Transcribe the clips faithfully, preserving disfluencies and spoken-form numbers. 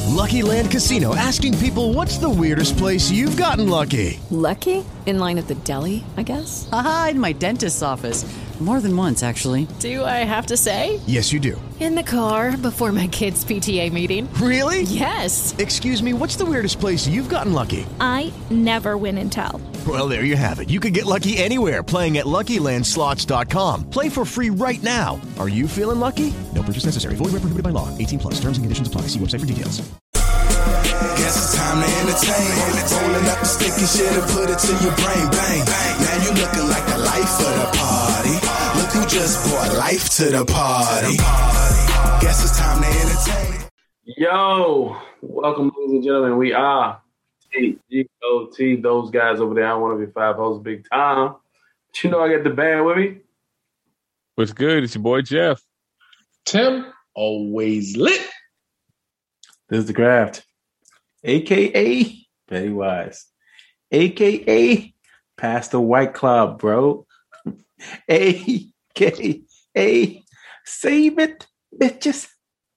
Lucky Land Casino, asking people, what's the weirdest place you've gotten lucky? Lucky? In line at the deli, I guess? Aha, in my dentist's office. More than once, actually. Do I have to say? Yes, you do. In the car before my kids' P T A meeting. Really? Yes. Excuse me, what's the weirdest place you've gotten lucky? I never win and tell. Well, there you have it. You can get lucky anywhere, playing at Lucky Land Slots dot com. Play for free right now. Are you feeling lucky? No purchase necessary. Void where prohibited by law. eighteen plus. Terms and conditions apply. See website for details. Guess it's time to entertain. Rolling up the sticky shit and put it to your brain. Bang. Now you looking like the life of the party. Look who just brought life to the party. Guess it's time to entertain. Yo, welcome, ladies and gentlemen. We are T G O T. Those guys over there. I'm one of your five hosts, Big Tom. But you know I got the band with me. What's good? It's your boy Jeff. Tim, always lit. This is the Craft, a k a. Pennywise, a k a. Pastor White Club, bro. a k a. Save it, bitches.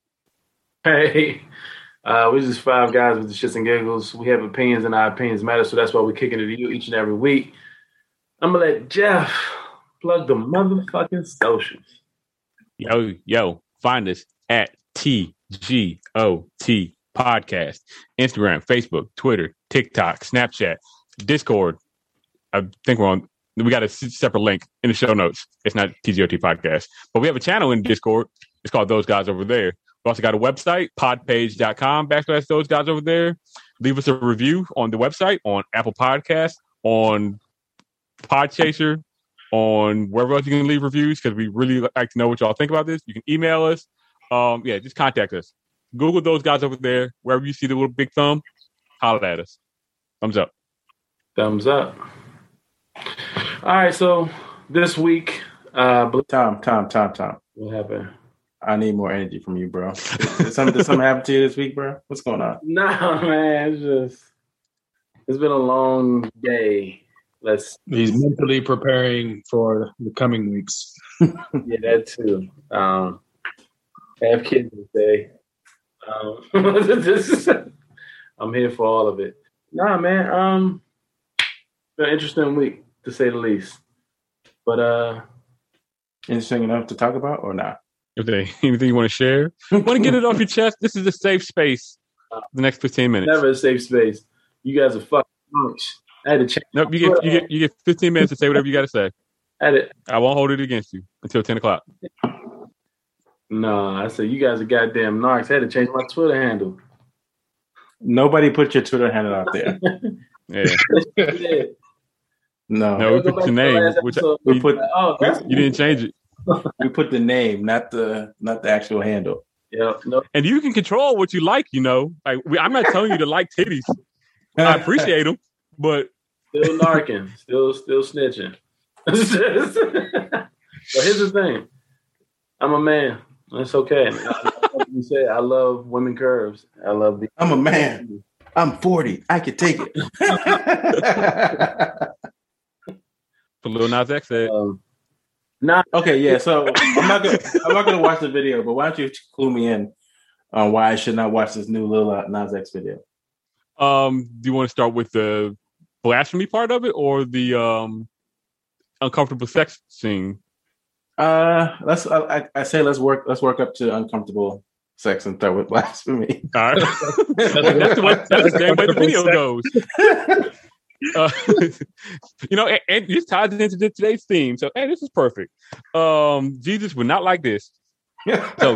Hey, uh, we're just five guys with the shits and giggles. We have opinions and our opinions matter, so that's why we're kicking it to you each and every week. I'm going to let Jeff plug the motherfucking socials. Yo, yo, find us at T G O T Podcast. Instagram, Facebook, Twitter, TikTok, Snapchat, Discord. I think we're on. We got a separate link in the show notes. It's not T G O T Podcast, but we have a channel in Discord. It's called Those Guys Over There. We also got a website, podpage.com backslash Those Guys Over There. Leave us a review on the website, on Apple Podcasts, on Podchaser, on wherever else you can leave reviews, because we really like to know what y'all think about this. You can email us. Um, yeah, just contact us. Google Those Guys Over There. Wherever you see the little big thumb, holler at us. Thumbs up. Thumbs up. All right, so this week, uh, Tom, Tom, Tom, Tom. What happened? I need more energy from you, bro. Did something, did something happen to you this week, bro? What's going on? Nah, man, it's just it's been a long day. Let's. He's mentally preparing for the coming weeks. Yeah, that too. Um, I have kids today. Um, I'm here for all of it. Nah, man. Um, been an interesting week to say the least. But uh, interesting enough to talk about or not? If there anything you want to share, want to get it off your chest, this is a safe space for the next fifteen minutes. Never a safe space. You guys are fucking punks. I had to check. Nope, you get you get you get fifteen minutes to say whatever you got to say. I, had to, I won't hold it against you until ten o'clock. No, I said you guys are goddamn narcs. I had to change my Twitter handle. Nobody put your Twitter handle out there. Yeah. No, no, we put your name. Which we put. Oh, that's you didn't change it. We put the name, not the not the actual handle. Yeah, no. And you can control what you like. You know, like we, I'm not telling you to like titties. I appreciate them, but still narking, still still snitching. But here's the thing: I'm a man. It's okay. Like you said, I love women curves. I love the. I'm a man. I'm forty. I can take it. What Lil Nas X said. Um, Nah. Okay, yeah. So I'm not gonna I'm not gonna watch the video, but why don't you clue me in on why I should not watch this new Lil Nas X video? Um, do you want to start with the blasphemy part of it or the um uncomfortable sex scene? Uh, let's. I, I say let's work. Let's work up to uncomfortable sex and start with blasphemy. All right. that's, that's the way. That's the same way the video goes. Uh, you know, and, and this ties into today's theme. So, hey, this is perfect. Um, Jesus would not like this. So,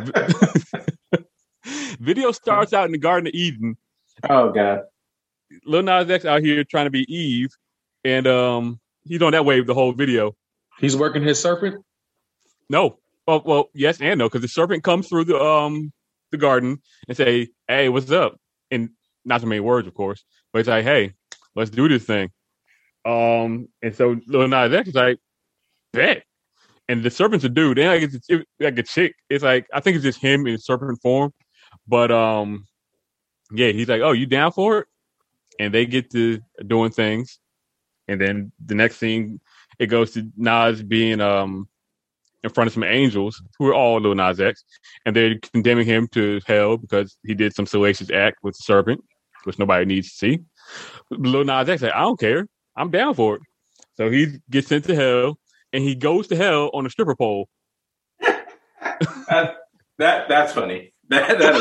video starts out in the Garden of Eden. Oh God! Lil Nas X out here trying to be Eve, and um, he's on that wave the whole video. He's working his serpent. No, well, well, yes and no, because the serpent comes through the um the garden and say, "Hey, what's up?" And not so many words, of course, but it's like, "Hey, let's do this thing." Um, and so Lil Nas X is like, bet. And the serpent's a dude. And like it's it's like a chick. It's like I think it's just him in serpent form. But um, yeah, he's like, "Oh, you down for it?" And they get to doing things. And then the next thing, it goes to Nas being um in front of some angels who are all Lil Nas X, and they're condemning him to hell because he did some salacious act with the serpent, which nobody needs to see. Lil Nas X said, I don't care. I'm down for it. So he gets sent to hell, and he goes to hell on a stripper pole. that, that That's funny. That, that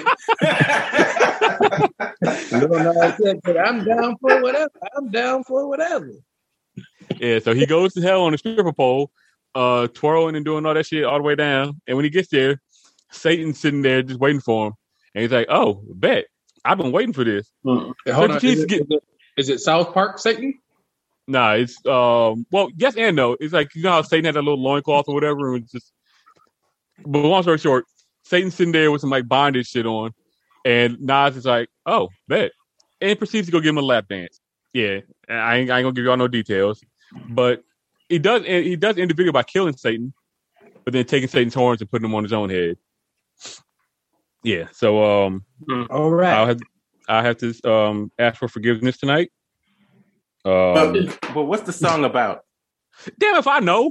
is funny. Lil Nas X said, I'm down for whatever. I'm down for whatever. Yeah, so he goes to hell on a stripper pole, uh, twirling and doing all that shit all the way down. And when he gets there, Satan's sitting there just waiting for him. And he's like, oh, bet. I've been waiting for this. Mm. Hey, hold on. Is it, get... is, it, is it South Park Satan? Nah, it's, um, well, yes and no. It's like, you know how Satan had that little loincloth or whatever? And just, but long story short, Satan's sitting there with some like bondage shit on. And Nas is like, oh, bet. And proceeds to go give him a lap dance. Yeah, I ain't, I ain't gonna give y'all no details. But he does he does end the video by killing Satan, but then taking Satan's horns and putting them on his own head. Yeah, so um, all right, I'll have I have to um ask for forgiveness tonight. Um, but, but what's the song about? Damn if I know.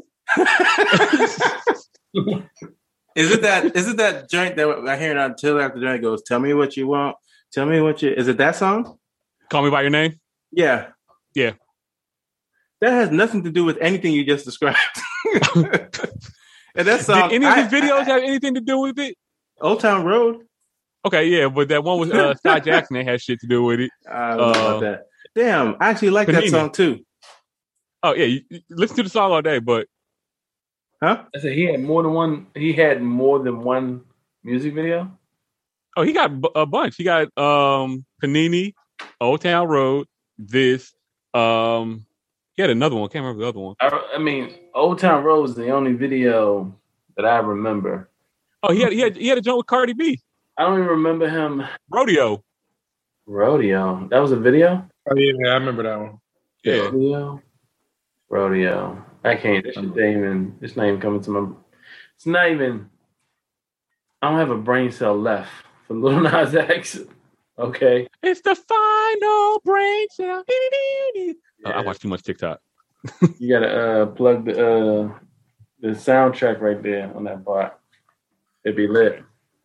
Is it that is it that joint that I hear it until after the joint goes, tell me what you want, tell me what you is it that song? Call Me by Your Name? Yeah. Yeah. That has nothing to do with anything you just described. And that song, did any of I, his videos I, have anything to do with it? Old Town Road. Okay, yeah, but that one with uh, Scott Jackson that had shit to do with it. I don't know uh, about that. Damn, I actually like Panini. That song too. Oh yeah, you, you listen to the song all day, but huh? I said he had more than one. He had more than one music video. Oh, he got a bunch. He got um, Panini, Old Town Road, this. Um, he had another one. I can't remember the other one. I, I mean, Old Town Road is the only video that I remember. Oh, he had he had he had a joint with Cardi B. I don't even remember him. Rodeo. Rodeo. That was a video? Oh yeah, I remember that one. Yeah. Rodeo. Rodeo. I can't. This shit ain't even. It's not even coming to my. It's not even. I don't have a brain cell left for Lil Nas X. Okay. It's the final brain cell. Yeah. Oh, I watch too much TikTok. You gotta uh, plug the uh, the soundtrack right there on that part. It'd be lit.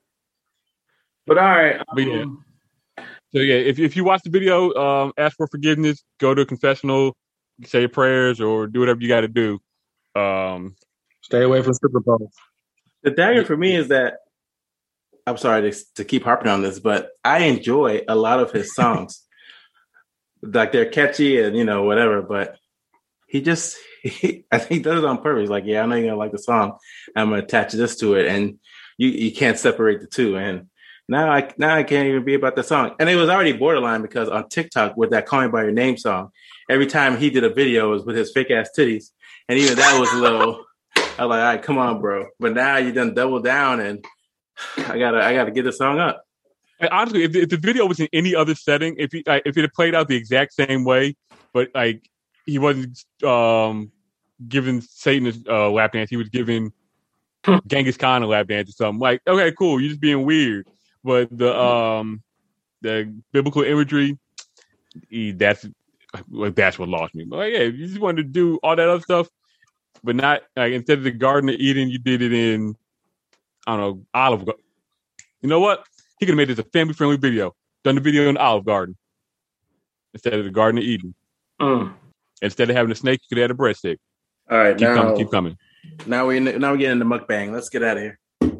But all right. Um, but yeah. So yeah, if if you watch the video, um, ask for forgiveness, go to a confessional, say your prayers, or do whatever you got to do. Um, Stay away from stripper poles. The dagger for me is that I'm sorry to, to keep harping on this, but I enjoy a lot of his songs. Like they're catchy and you know whatever, but he just he, I think he does it on purpose. Like, yeah, I know you're gonna like the song. I'm gonna attach this to it, and you you can't separate the two. And now I now I can't even be about the song. And it was already borderline because on TikTok with that "Call Me by Your Name" song, every time he did a video it was with his fake ass titties, and even that was a little. I was like, all right, come on, bro. But now you done double down, and I gotta I gotta get the song up. Honestly, if the, if the video was in any other setting, if he, like, if it had played out the exact same way, but like he wasn't um, giving Satan a uh, lap dance, he was giving Genghis Khan a lap dance or something. Like, okay, cool, you're just being weird. But the um, the biblical imagery, he, that's like that's what lost me. But like, yeah, if you just wanted to do all that other stuff, but not like instead of the Garden of Eden, you did it in I don't know Olive Garden. You know what? He could have made this a family-friendly video. Done the video in the Olive Garden instead of the Garden of Eden. Mm. Instead of having a snake, you could have a breadstick. All right, keep now coming, keep coming. Now we now we get into mukbang. Let's get out of here.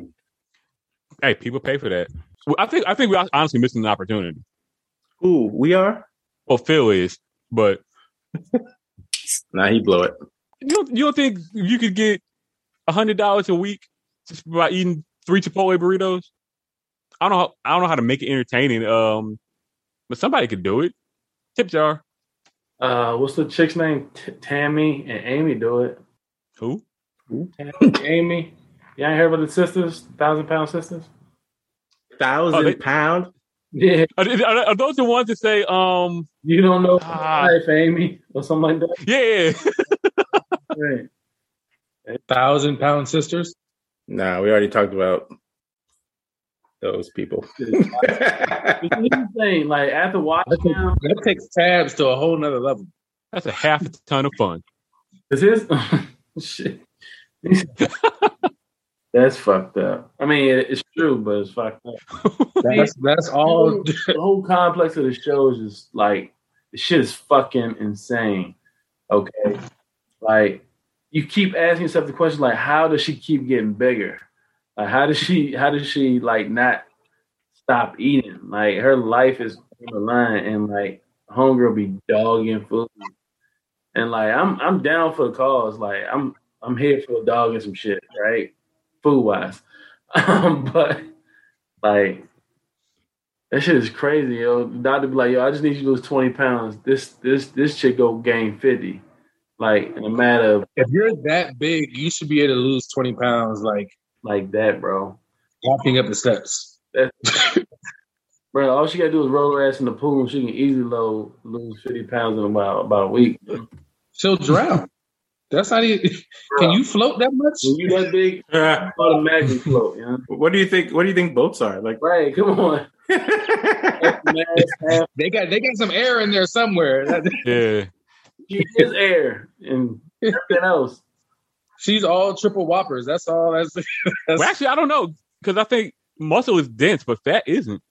Hey, people pay for that. Well, I think I think we're honestly missing an opportunity. Ooh, we are. Well, Phil is, but nah, he blow it. You don't you don't think you could get a hundred dollars a week just by eating three Chipotle burritos? I don't know. I don't know how to make it entertaining. Um, but somebody could do it. Tip jar. Uh, what's the chick's name? T- Tammy and Amy do it. Who? Tammy and Amy. You ain't heard about the sisters? Thousand Pound Sisters. Thousand oh, they, pound. Yeah. Are, are, are those the ones that say, um, you don't know uh, life, Amy, or something like that? Yeah. Right. Thousand Pound Sisters. Nah, we already talked about those people. It's insane. Like after watching that, them, that takes tabs to a whole nother level. That's a half a ton of fun. Is his shit? That's fucked up. I mean, it, it's true, but it's fucked up. That's that's all. The whole complex of the show is just like the shit is fucking insane. Okay, like you keep asking yourself the question, like, how does she keep getting bigger? Like, how does she? How does she like not stop eating? Like, her life is on the line, and like, homegirl be dogging food, and like, I'm I'm down for the cause. Like, I'm I'm here for a dog and some shit, right? Food wise, um, but like that shit is crazy, yo. The doctor be like, yo, I just need you to lose twenty pounds. This this this chick go gain fifty, like in a matter of. If you're that big, you should be able to lose twenty pounds, like like that, bro. Walking up the steps, That's, bro. All she gotta do is roll her ass in the pool, and she can easily low, lose fifty pounds in about about a week. She'll drown. That's not even. Can you float that much? When you that big, automatically float. You know? What do you think? What do you think boats are like? Right, come on. They got they got some air in there somewhere. Yeah, she is air and everything else. She's all triple whoppers. That's all. That's, that's... Well, actually, I don't know because I think muscle is dense, but fat isn't.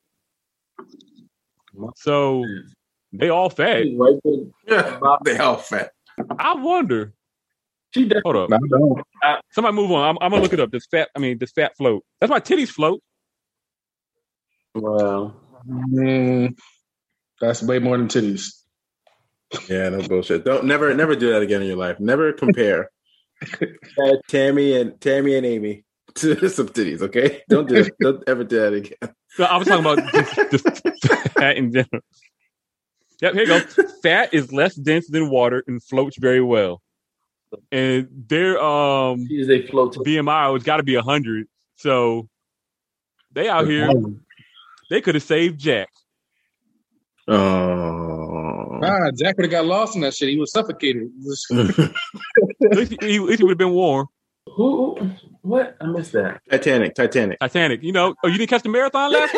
So they all fat. Yeah, they all fat. I wonder. She Hold up. I, Somebody move on. I'm, I'm gonna look it up. Does fat? I mean, does fat float? That's why titties float. Well, mm, that's way more than titties. Yeah, no bullshit. Don't never never do that again in your life. Never compare Tammy and Tammy and Amy to some titties. Okay, don't do it. Don't ever do that again. So I was talking about just, just fat in general. Yep, here you go. Fat is less dense than water and floats very well. And their um they float B M I has got to be a hundred. So they out here, they could have saved Jack. Oh, ah, Jack would have got lost in that shit. He was suffocated. At least he, at least he would have been warm. Who? What? I missed that. Titanic. Titanic. Titanic. You know? Oh, you didn't catch the marathon last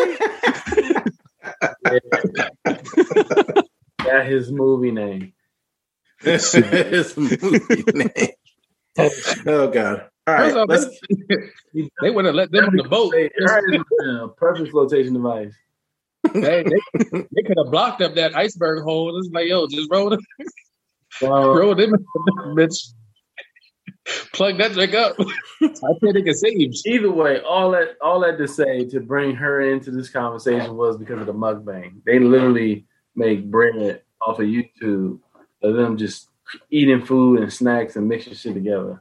week? That's his movie name. His movie name. Oh God! All right, all, let's... they would have let them on the boat. A perfect flotation device. They, they, they could have blocked up that iceberg hole. It's like, yo, just roll them, Well, roll them, bitch. Plug that drink up. I think they can save. Either way, all that all that to say to bring her into this conversation was because of the mukbang. They literally make bread off of YouTube of them just eating food and snacks and mixing shit together.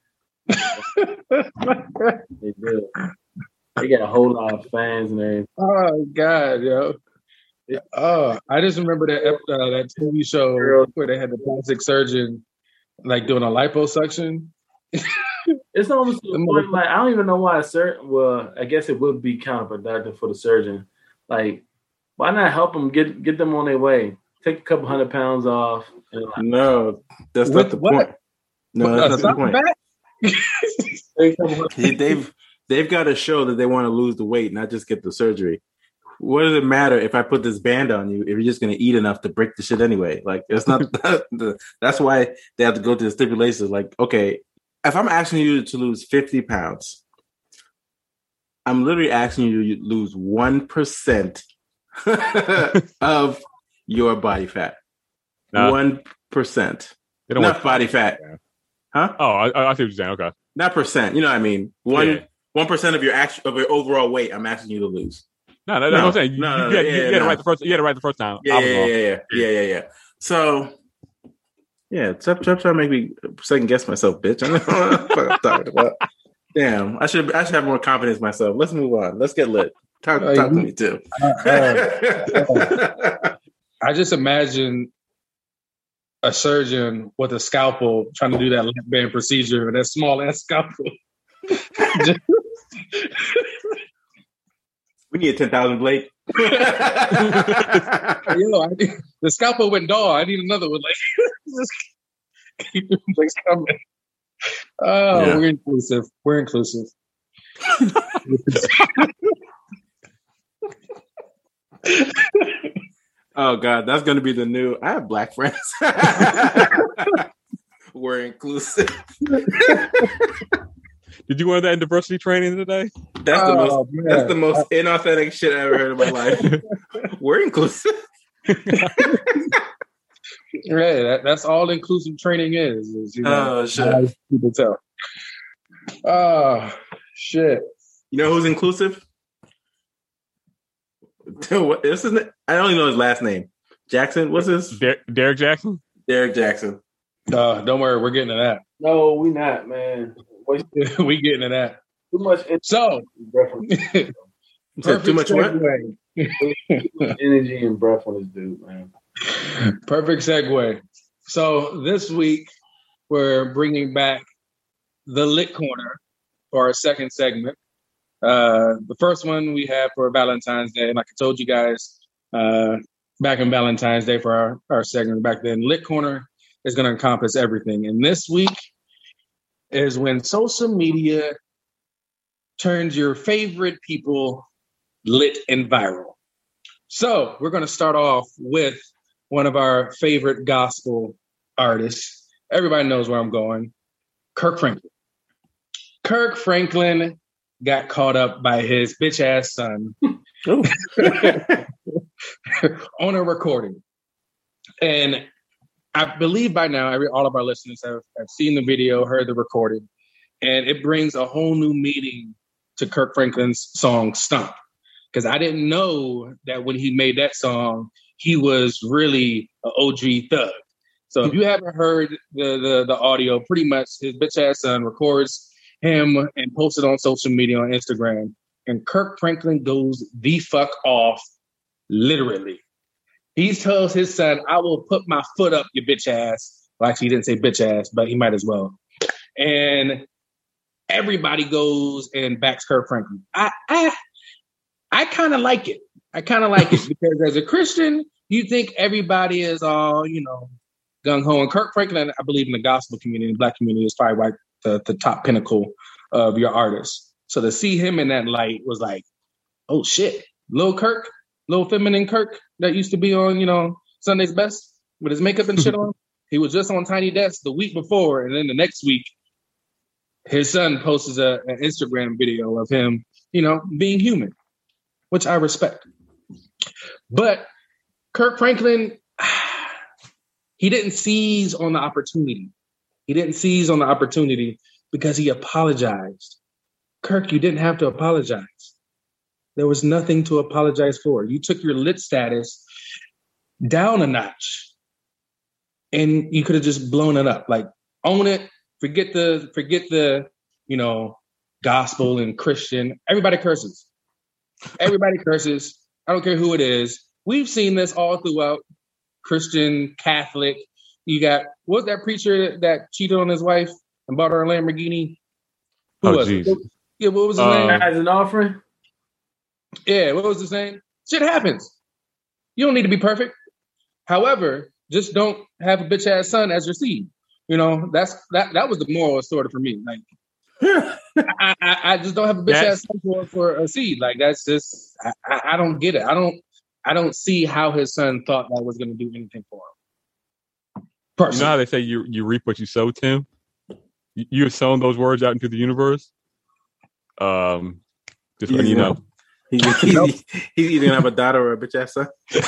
They do. They got a whole lot of fans and everything. Oh God, yo. Oh, I just remember that uh, that T V show where they had the plastic surgeon like doing a liposuction. It's almost to the point, like, I don't even know why a surgeon, well, I guess it would be counterproductive for the surgeon. Like, why not help them get get them on their way? Take a couple hundred pounds off. And like, no, that's not the what? point. No, that's not the point. he, they've they've got to show that they want to lose the weight, not just get the surgery. What does it matter if I put this band on you if you're just going to eat enough to break the shit anyway? Like, it's not. That's why they have to go to the stipulations. Like, okay, if I'm asking you to lose fifty pounds, I'm literally asking you to lose one percent of your body fat. One nah. percent, not want- body fat, huh? Oh, I, I see what you're saying. Okay, not percent. You know what I mean? One yeah. one percent of your actual of your overall weight. I'm asking you to lose. No, that's no, what I'm saying. You, no, no, you, no, had, yeah, you, you had no. to write the first. You had to write the first time. Yeah, I was yeah, wrong. yeah, yeah, yeah, yeah, yeah. So, yeah, stop, stop trying to make me second guess myself, bitch. I know what I'm talking about. Damn, I should, I should have more confidence in myself. Let's move on. Let's get lit. Talk, Uh, talk to you- me too. Uh, uh, I just imagine a surgeon with a scalpel trying to do that lap band procedure with that small ass scalpel. We need a ten thousand blade. Yo, I need, the scalpel went dull. I need another one. Like, just keep the things coming. Oh, Yeah. we're inclusive. We're inclusive. Oh God, that's gonna be the new. I have black friends. We're inclusive. Did you learn that in diversity training today? That's the Oh, most. man. That's the most inauthentic shit I ever heard in my life. We're inclusive. Yeah, that, that's all inclusive training is. is you know, Oh shit! how people tell. Oh shit! You know who's inclusive? What- This is. I don't even know his last name. Jackson. What's his? Der- Derek Jackson? Derek Jackson. Uh, don't worry, we're getting to No, we not, man. Waste that. we getting to that. too much energy, So, You said perfect too much what? segue. energy and breath on this dude, man. Perfect segue. So this week we're bringing back the Lit Corner for our second segment. Uh, the first one we have for Valentine's Day, and like I told you guys uh, back in Valentine's Day for our, our segment back then, Lit Corner is going to encompass everything. And this week is when social media turns your favorite people lit and viral. So we're going to start off with one of our favorite gospel artists. Everybody knows where I'm going. Kirk Franklin. Kirk Franklin got caught up by his bitch ass son on a recording. And I believe by now, every, all of our listeners have, have seen the video, heard the recording, and it brings a whole new meaning to Kirk Franklin's song Stomp. Because I didn't know that when he made that song, he was really an O G thug. So if you haven't heard the, the, the audio, pretty much his bitch ass son records him and posts it on social media on Instagram. And Kirk Franklin goes the fuck off, literally. He tells his son, I will put my foot up your bitch ass. Well, actually, he didn't say bitch ass, but he might as well. And everybody goes and backs Kirk Franklin. I I, I kind of like it. I kind of like it because as a Christian, you think everybody is all, you know, gung-ho. And Kirk Franklin, I believe in the gospel community, the black community, is probably like the, the top pinnacle of your artist. So to see him in that light was like, oh shit, Lil Kirk, Lil Feminine Kirk that used to be on, you know, Sunday's Best with his makeup and shit on. He was just on Tiny Desk the week before, and then the next week, his son posts a, an Instagram video of him, you know, being human, which I respect. But Kirk Franklin, he didn't seize on the opportunity. He didn't seize on the opportunity because he apologized. Kirk, you didn't have to apologize. There was nothing to apologize for. You took your lit status down a notch and you could have just blown it up. Like, own it. Forget the, forget the, you know, gospel and Christian. Everybody curses. Everybody curses. I don't care who it is. We've seen this all throughout Christian, Catholic. You got, what was that preacher that, that cheated on his wife and bought her a Lamborghini? Who Oh, was geez. it? Yeah, what was his Uh, name? As an offering, Yeah, what was his name? Shit happens. You don't need to be perfect. However, just don't have a bitch ass son as your seed. You know, that's that. That was the moral of the story for me. Like, I, I, I just don't have a bitch That's- ass son for, for a seed. Like, that's just I, I, I don't get it. I don't I don't see how his son thought that was going to do anything for him. You Personally. know how they say you you reap what you sow, Tim? You, you have sown those words out into the universe. Um, just letting you know. He's, he's, he's either gonna have a daughter or a bitch ass son.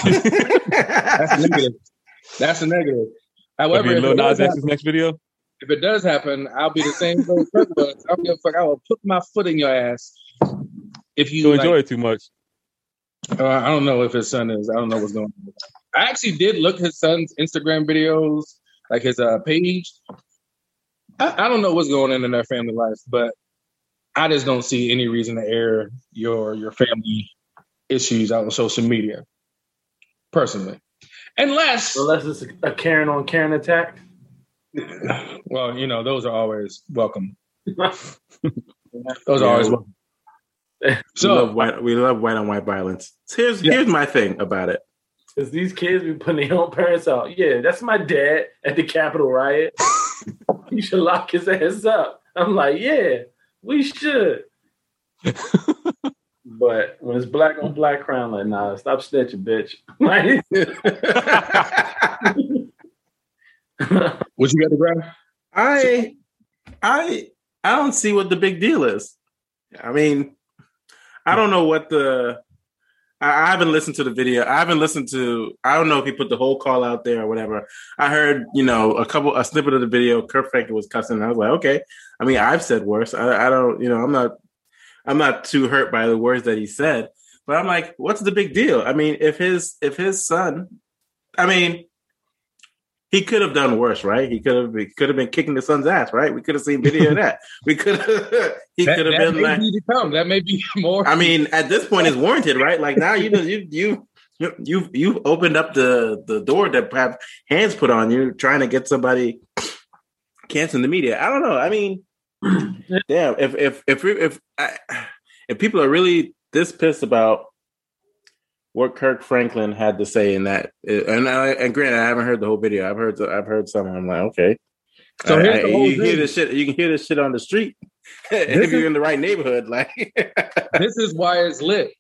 That's negative. That's a negative. That'd However, be if Lil it, does Nas X's happen, next video. if it does happen, I'll be the same way Kirk was. I don't give a fuck. I will put my foot in your ass if you You like, enjoy it too much. Uh, I don't know if his son is. I don't know what's going on. I actually did look his son's Instagram videos, like his uh, page. I, I don't know what's going on in their family life, but I just don't see any reason to air your your family issues out on social media, personally. Unless, unless it's a, a Karen on Karen attack. well, you know, those are always welcome. Those Yeah. are always welcome. we So, love white. We love white on white violence. So here's Yeah. here's my thing about it. Because these kids be putting their own parents out. Yeah, that's my dad at the Capitol riot. You should lock his ass up. I'm like, yeah, we should. But when it's black on black crime, like, nah, stop snitching, bitch. Like, what you got to grab? I, I, I don't see what the big deal is. I mean, I don't know what the. I, I haven't listened to the video. I haven't listened to. I don't know if he put the whole call out there or whatever. I heard, you know, a couple a snippet of the video. Kurt Franklin was cussing. And I was like, okay. I mean, I've said worse. I, I don't. You know, I'm not. I'm not too hurt by the words that he said. But I'm like, what's the big deal? I mean, if his if his son, I mean. He could have done worse, right? He could have he could have been kicking the son's ass, right? We could have seen video of that. We could have. He that, could have that been may like, be to come. That may be more. I mean, at this point, it's warranted, right? Like now, you you you you you've, you've opened up the the door that have hands put on you, trying to get somebody canceled in the media. I don't know. I mean, damn. If if if if if, if people are really this pissed about what Kirk Franklin had to say in that, and I, and granted, I haven't heard the whole video. I've heard, I've heard some. I'm like, okay. So I, I, you hear this shit. You can hear this shit on the street if you're in the right neighborhood. Like, this is why it's lit.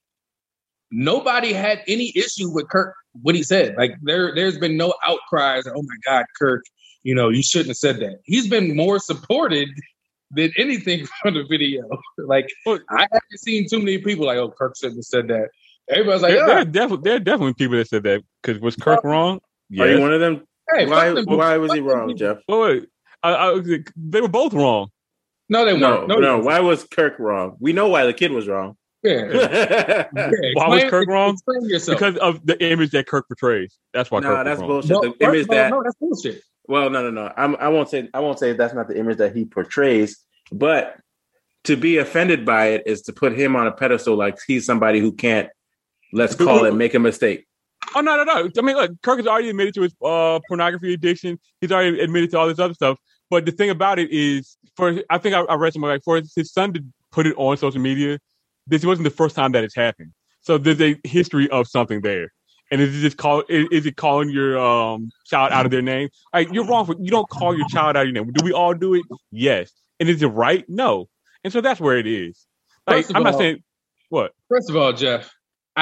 Nobody had any issue with Kirk what he said. Like, there, there's been no outcries. Oh my God, Kirk, you know, you shouldn't have said that. He's been more supported than anything from the video. Like, I haven't seen too many people like, oh, Kirk shouldn't have said that. Everybody's like, there, yeah. there, are definitely, there are definitely people that said that. Because was Kirk wrong? Yes. Are you one of them? Hey, why them why was he wrong, Jeff? Oh, wait. I, I, they were both wrong. No, they no, weren't. No, no. Why was Kirk wrong? We know why the kid was wrong. Yeah. yeah. Why was Kirk wrong? Yourself. Because of the image that Kirk portrays. That's why. No, Kirk that's was bullshit. wrong. The No, image all, that no, that's bullshit. Well, no, no, no. I'm, I won't say. I won't say that's not the image that he portrays. But to be offended by it is to put him on a pedestal like he's somebody who can't. Let's call it make a mistake. Oh no, no, no! I mean, look, Kirk has already admitted to his uh, pornography addiction. He's already admitted to all this other stuff. But the thing about it is, for I think I, I read somewhere like for his son to put it on social media, this wasn't the first time that it's happened. So there's a history of something there. And is it just call? Is, is it calling your um, child out of their name? Like, you're wrong. For, you don't call your child out of your name. Do we all do it? Yes. And is it right? No. And so that's where it is. Like, I'm not all, saying what. First of all, Jeff,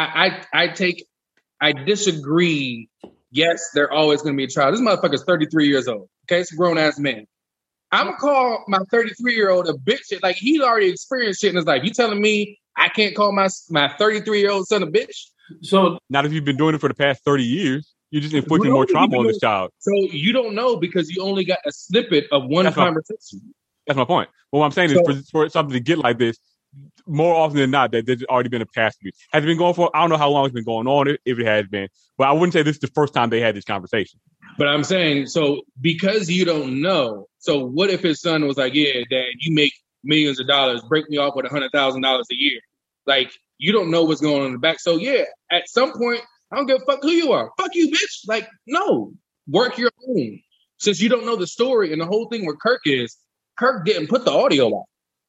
I I, I take. I disagree. Yes, they're always going to be a child. This motherfucker's thirty-three years old. Okay, it's a grown ass man. I'm gonna call my thirty-three year old a bitch. Shit. Like, he's already experienced shit in his life. You telling me I can't call my my thirty-three year old son a bitch? So not if you've been doing it for the past thirty years. You're just inflicting more trauma on this child. So you don't know because you only got a snippet of one that's conversation. My, that's my point. Well, what I'm saying so, is for, for something to get like this, more often than not, that there's already been a past abuse. Has it been going for? I don't know how long it's been going on, if it has been, but I wouldn't say this is the first time they had this conversation. But I'm saying, so because you don't know, so what if his son was like, yeah, Dad, you make millions of dollars, break me off with a hundred thousand dollars a year. Like, you don't know what's going on in the back. So yeah, at some point, I don't give a fuck who you are. Fuck you, bitch. Like, no, work your own. Since you don't know the story and the whole thing where Kirk is, Kirk didn't put the audio out.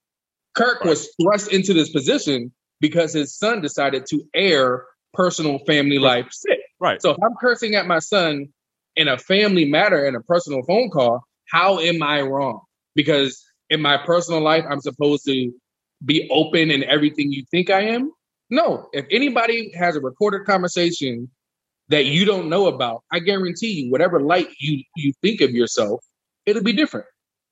Kirk right. was thrust into this position because his son decided to air personal family life shit. Right. So if I'm cursing at my son in a family matter in a personal phone call, how am I wrong? Because in my personal life, I'm supposed to be open in everything you think I am? No. If anybody has a recorded conversation that you don't know about, I guarantee you, whatever light you, you think of yourself, it'll be different.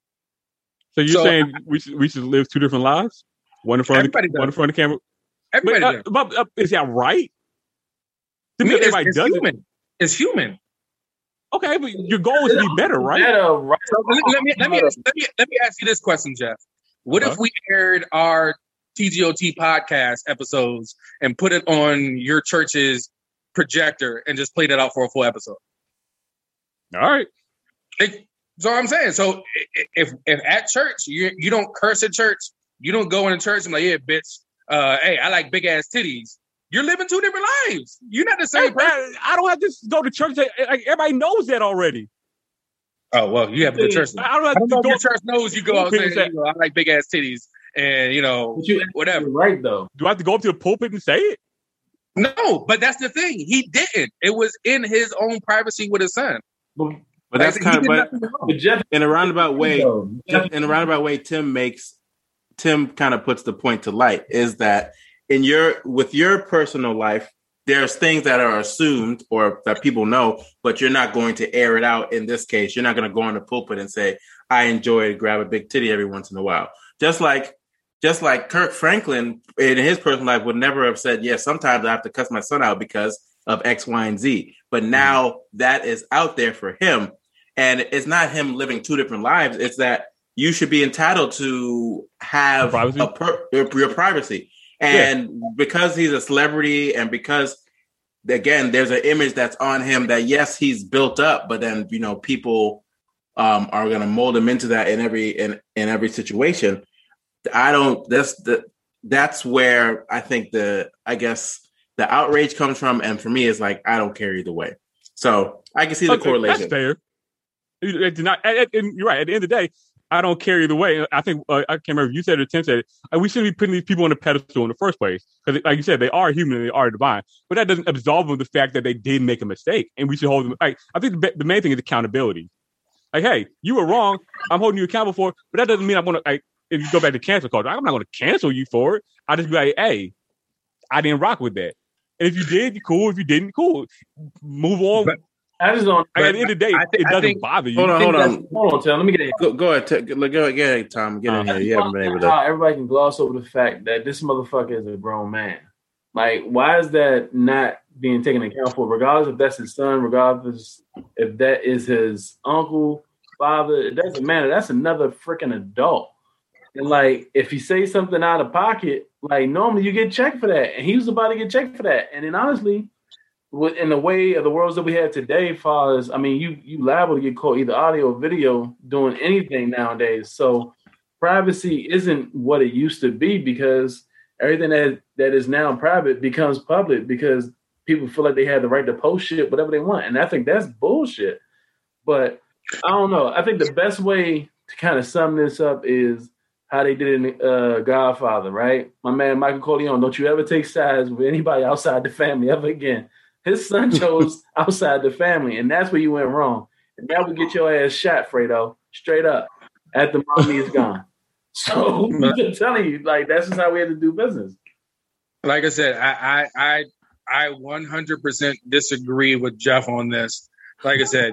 So you're so, saying we should, we should live two different lives? One in front of the, one in front of the camera? Everybody but, uh, but, uh, is that right? To me, it's, it's human. It. It's human. Okay, but your goal is to be better, right? Better, right? So let, let, me, let, me, let, me, let me ask you this question, Jeff. What uh-huh. if we aired our T G O T podcast episodes and put it on your church's projector and just played it out for a full episode? All right. It, so I'm saying, so if if at church you you don't curse at church, you don't go into church and be like, yeah, bitch, uh, hey, I like big ass titties. You're living two different lives. You're not the same person. I, I don't have to go to church. Like, everybody knows that already. Oh, well, you have a good church. I don't, have I don't to know go if your church knows you go out there and say, you know, I like big ass titties and, you know, you, whatever. Right, though. Do I have to go up to the pulpit and say it? No, but that's the thing. He didn't. It was in his own privacy with his son. But, but that's kind of, but, but Jeff, in a roundabout way, Jeff, in a roundabout way, Tim makes, Tim kind of puts the point to light is that in your, with your personal life, there's things that are assumed or that people know, but you're not going to air it out. In this case, you're not going to go on the pulpit and say, I enjoy to grab a big titty every once in a while. Just like, just like Kirk Franklin in his personal life would never have said, "Yes, yeah, sometimes I have to cuss my son out because of X, Y, and Z." But now mm-hmm. that is out there for him, and it's not him living two different lives. It's that you should be entitled to have privacy. A per- your privacy, and yeah. because he's a celebrity, and because again, there's an image that's on him that yes, he's built up, but then you know people um, are going to mold him into that in every in, in every situation. I don't. That's the. That's where I think the. I guess the outrage comes from, and for me, it's like I don't care either way. So I can see the okay, correlation. That's fair. It, not, and you're right. At the end of the day, I don't care either way. I think uh, I can't remember if you said it or Tim said it. Uh, we shouldn't be putting these people on a pedestal in the first place because, like you said, they are human and they are divine. But that doesn't absolve them of the fact that they did make a mistake, and we should hold them. Like I think the, the main thing is accountability. Like, hey, you were wrong. I'm holding you accountable for it, but that doesn't mean I'm going to. Like, if you go back to cancel culture, I'm not going to cancel you for it. I just be like, hey, I didn't rock with that. And if you did, cool. If you didn't, cool. Move on. But, I just don't. Like, at the end of the day, th- it doesn't think, bother you. Hold on, hold on, hold on, Tim. Let me get in. Go, go ahead, t- go, go ahead, Tom. Get in uh, here. You haven't been able to. Everybody can gloss over the fact that this motherfucker is a grown man. Like, why is that not being taken account for? Regardless if that's his son, regardless if that is his uncle, father, it doesn't matter. That's another freaking adult. And like, if he says something out of pocket, like normally you get checked for that, and he was about to get checked for that. And then honestly, in the way of the worlds that we have today, far as I mean, you you liable to get caught either audio or video doing anything nowadays. So privacy isn't what it used to be because everything that that is now private becomes public because people feel like they have the right to post shit, whatever they want. And I think that's bullshit. But I don't know. I think the best way to kind of sum this up is how they did it in uh, Godfather, right? My man Michael Corleone, don't you ever take sides with anybody outside the family ever again. His son chose outside the family, and that's where you went wrong. And that would get your ass shot, Fredo, straight up, after mommy is gone. So I'm telling you, like, that's just how we had to do business. Like I said, I I I, I one hundred percent disagree with Jeff on this. Like I said,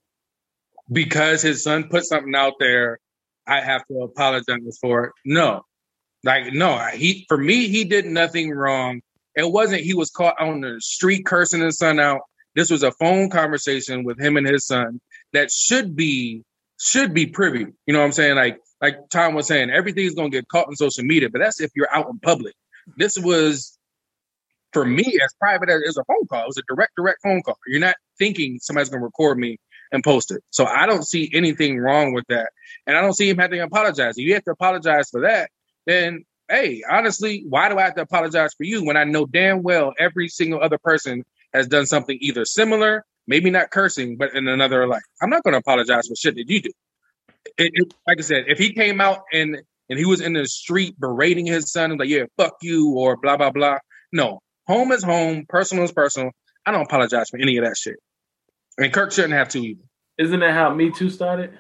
because his son put something out there, I have to apologize for it. No, like, no, he, for me, he did nothing wrong. It wasn't, he was caught on the street cursing his son out. This was a phone conversation with him and his son that should be, should be privy. You know what I'm saying? Like, like Tom was saying, everything's going to get caught on social media, but that's if you're out in public. This was, for me, as private as, as a phone call. It was a direct, direct phone call. You're not thinking somebody's going to record me and post it. So I don't see anything wrong with that. And I don't see him having to apologize. If you have to apologize for that, then, hey, honestly, why do I have to apologize for you when I know damn well every single other person has done something either similar, maybe not cursing, but in another life? I'm not going to apologize for shit that you do. It, it, like I said, if he came out and, and he was in the street berating his son and like, yeah, fuck you, or blah, blah, blah. No, home is home, personal is personal. I don't apologize for any of that shit. And Kirk shouldn't have to either. Isn't that how Me Too started?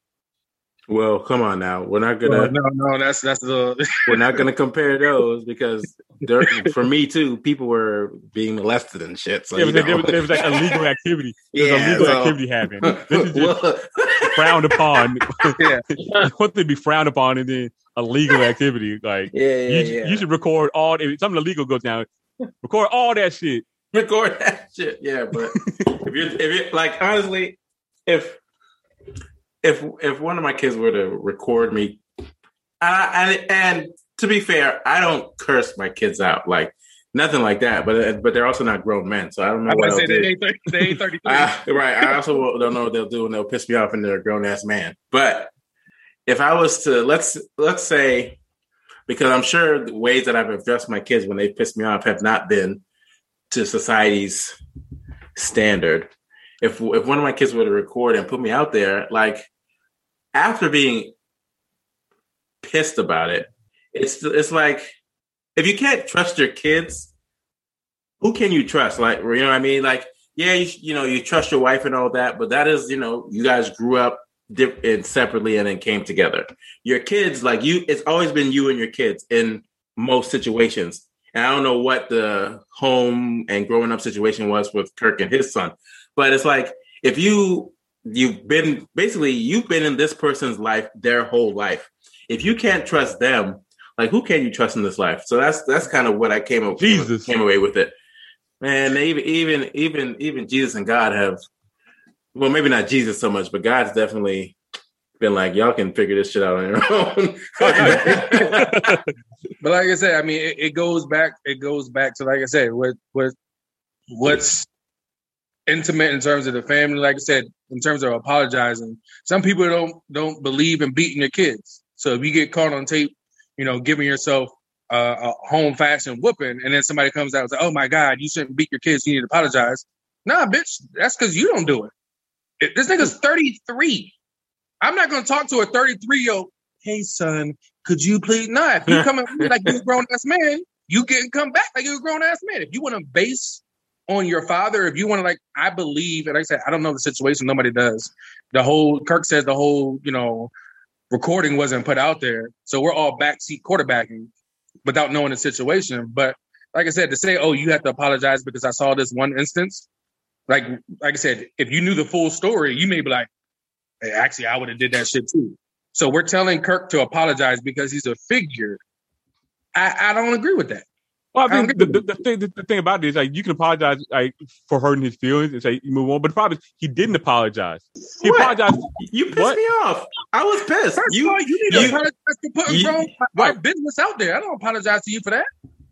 Well, come on now. We're not gonna. Well, no, no, that's that's the. We're not gonna compare those because there, for Me Too, people were being molested and shit. So yeah, there, there, was, there was like illegal activity. There was yeah, illegal so, activity happening. This is just well, frowned upon. Yeah, what to be frowned upon and then illegal activity. Like, yeah, yeah, you, yeah. you should record all. If something illegal goes down, record all that shit. Record that shit. Yeah, but if you're if you're like honestly, if. If if one of my kids were to record me, I, and and to be fair, I don't curse my kids out, like nothing like that. But but they're also not grown men, so I don't know. I what say they ain't, thirty, they ain't thirty-three. I, right. I also don't know what they'll do, and they'll piss me off, and they're a grown ass man. But if I was to let's let's say, because I'm sure the ways that I've addressed my kids when they piss me off have not been to society's standard. If if one of my kids were to record and put me out there, like after being pissed about it, it's it's like if you can't trust your kids, who can you trust? Like, you know what I mean? Like, yeah, you, you know, you trust your wife and all that, but that is, you know, you guys grew up dip, in separately and then came together. Your kids, like you, it's always been you and your kids in most situations. And I don't know what the home and growing up situation was with Kirk and his son. But it's like, if you you've been basically you've been in this person's life their whole life. If you can't trust them, like who can you trust in this life? So that's that's kind of what I came up Jesus. came away with it. Man, even even even even Jesus and God have, well, maybe not Jesus so much, but God's definitely been like, y'all can figure this shit out on your own. But like I said, I mean, it, it goes back. It goes back to, like I said, what what what's intimate in terms of the family. Like I said, in terms of apologizing, some people don't don't believe in beating their kids. So if you get caught on tape, you know, giving yourself uh, a home fashion whooping, and then somebody comes out and says, "Oh my God, you shouldn't beat your kids. You need to apologize." Nah, bitch, that's because you don't do it. If this nigga's thirty-three. I'm not going to talk to a thirty-three-year-old, hey, son, could you please? Nah, if you come at me like you're a grown-ass man, you can come back like you're a grown-ass man. If you want to base on your father, if you want to, like, I believe, and like I said, I don't know the situation. Nobody does. The whole, Kirk says the whole, you know, recording wasn't put out there. So we're all backseat quarterbacking without knowing the situation. But like I said, to say, oh, you have to apologize because I saw this one instance, like, like I said, if you knew the full story, you may be like, hey, actually, I would have did that shit too. So we're telling Kirk to apologize because he's a figure. I, I don't agree with that. Well, I mean, the, the, the, thing, the, the thing about it is, like, you can apologize like for hurting his feelings and say you move on, but the problem is he didn't apologize. He What? apologized. You pissed What? me off. I was pissed. First You, of all, you need you- to apologize for putting you- grown right. our business out there. I don't apologize to you for that.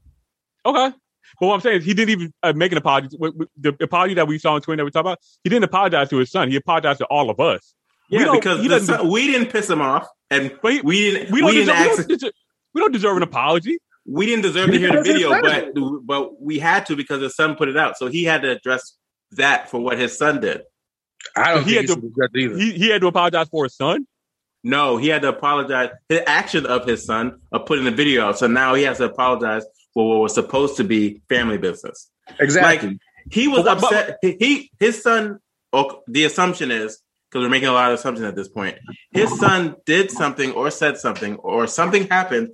Okay. But what I'm saying is he didn't even uh, make an apology. With- with The apology that we saw on Twitter that we talked about, he didn't apologize to his son. He apologized to all of us. We yeah, don't- because he the doesn't- son, we didn't piss him off, and But he- we didn't. we We, don't, didn't deserve, we, ask. don't deserve, we don't deserve an apology. We didn't deserve to hear the Because his video, son but did. but we had to because his son put it out, so he had to address that for what his son did. I don't He think had he to- should regret it either. He, he had to apologize for his son. No, he had to apologize. The action of his son of putting the video out, so now he has to apologize for what was supposed to be family business. Exactly. Like he was But- but- upset. He, he his son. Oh, the assumption is because we're making a lot of assumptions at this point. His son did something or said something or something happened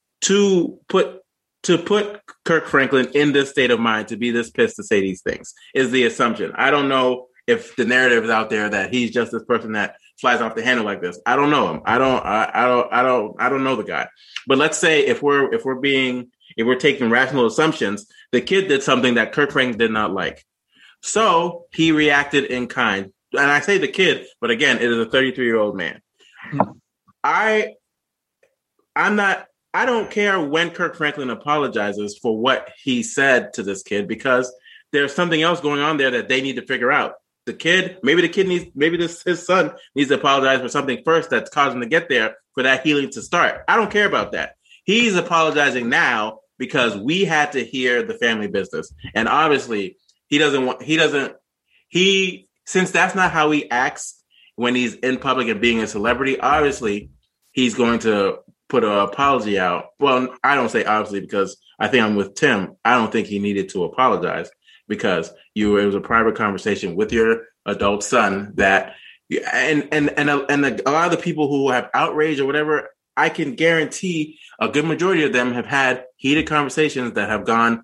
to put to put Kirk Franklin in this state of mind to be this pissed to say these things. Is the assumption. I don't know if the narrative is out there that he's just this person that flies off the handle like this. I don't know him. I don't. I, I don't. I don't. I don't know the guy. But let's say if we're if we're being if we're taking rational assumptions, the kid did something that Kirk Franklin did not like. So he reacted in kind. And I say the kid, but again, it is a thirty-three-year-old man. I, I'm not, I don't care when Kirk Franklin apologizes for what he said to this kid because there's something else going on there that they need to figure out. The kid, maybe the kid needs, maybe this his son needs to apologize for something first that's causing him to get there for that healing to start. I don't care about that. He's apologizing now because we had to hear the family business. And obviously he doesn't want, he doesn't, he, since that's not how he acts when he's in public and being a celebrity, obviously he's going to put an apology out. Well, I don't say obviously because I think I'm with Tim. I don't think he needed to apologize because you it was a private conversation with your adult son that, and and and a, and a, a lot of the people who have outraged or whatever, I can guarantee a good majority of them have had heated conversations that have gone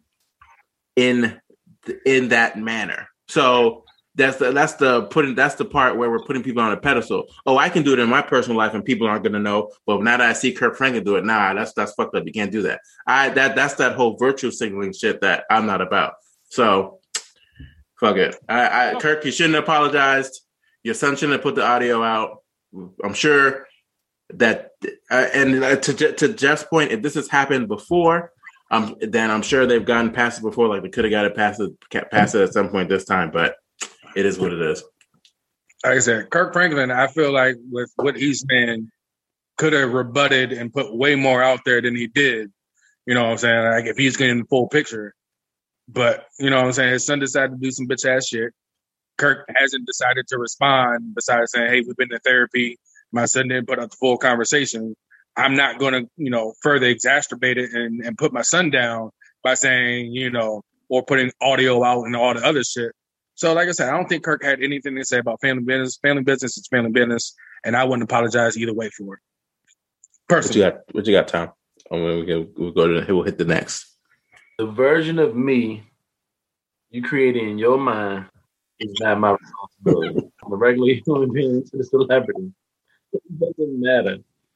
in in that manner. So. That's the that's the putting that's the part where we're putting people on a pedestal. Oh, I can do it in my personal life, and people aren't going to know. But now that I see Kirk Franklin do it, nah, that's that's fucked up. You can't do that. I that that's that whole virtue signaling shit that I'm not about. So, fuck it. I, I Kirk, you shouldn't have apologized. Your son shouldn't have put the audio out. I'm sure that, uh, and uh, to to Jeff's point, if this has happened before, um, then I'm sure they've gotten past it before. Like they could have got it past it past it at some point this time, but. It is what it is. Like I said, Kirk Franklin, I feel like with what he's saying, could have rebutted and put way more out there than he did. You know what I'm saying? Like if he's getting the full picture. But, you know what I'm saying? His son decided to do some bitch ass shit. Kirk hasn't decided to respond besides saying, hey, we've been to therapy. My son didn't put out the full conversation. I'm not going to, you know, further exacerbate it and, and put my son down by saying, you know, or putting audio out and all the other shit. So, like I said, I don't think Kirk had anything to say about family business. Family business is family business, and I wouldn't apologize either way for it. Personally, what you got? What you got, Tom? I'm gonna we'll, we'll go to we'll hit the next. The version of me you created in your mind is not my responsibility. I'm regular human being to a celebrity. It doesn't matter.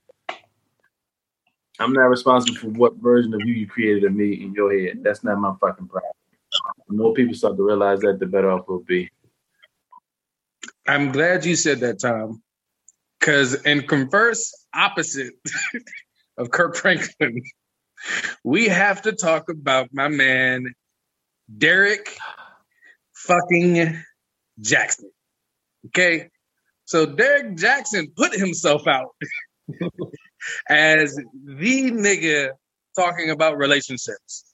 I'm not responsible for what version of you you created of me in your head. That's not my fucking problem. The more people start to realize that, the better off we'll be. I'm glad you said that, Tom. Because in converse opposite of Kirk Franklin, we have to talk about my man, Derek fucking Jackson. Okay? So Derek Jackson put himself out as the nigga talking about relationships.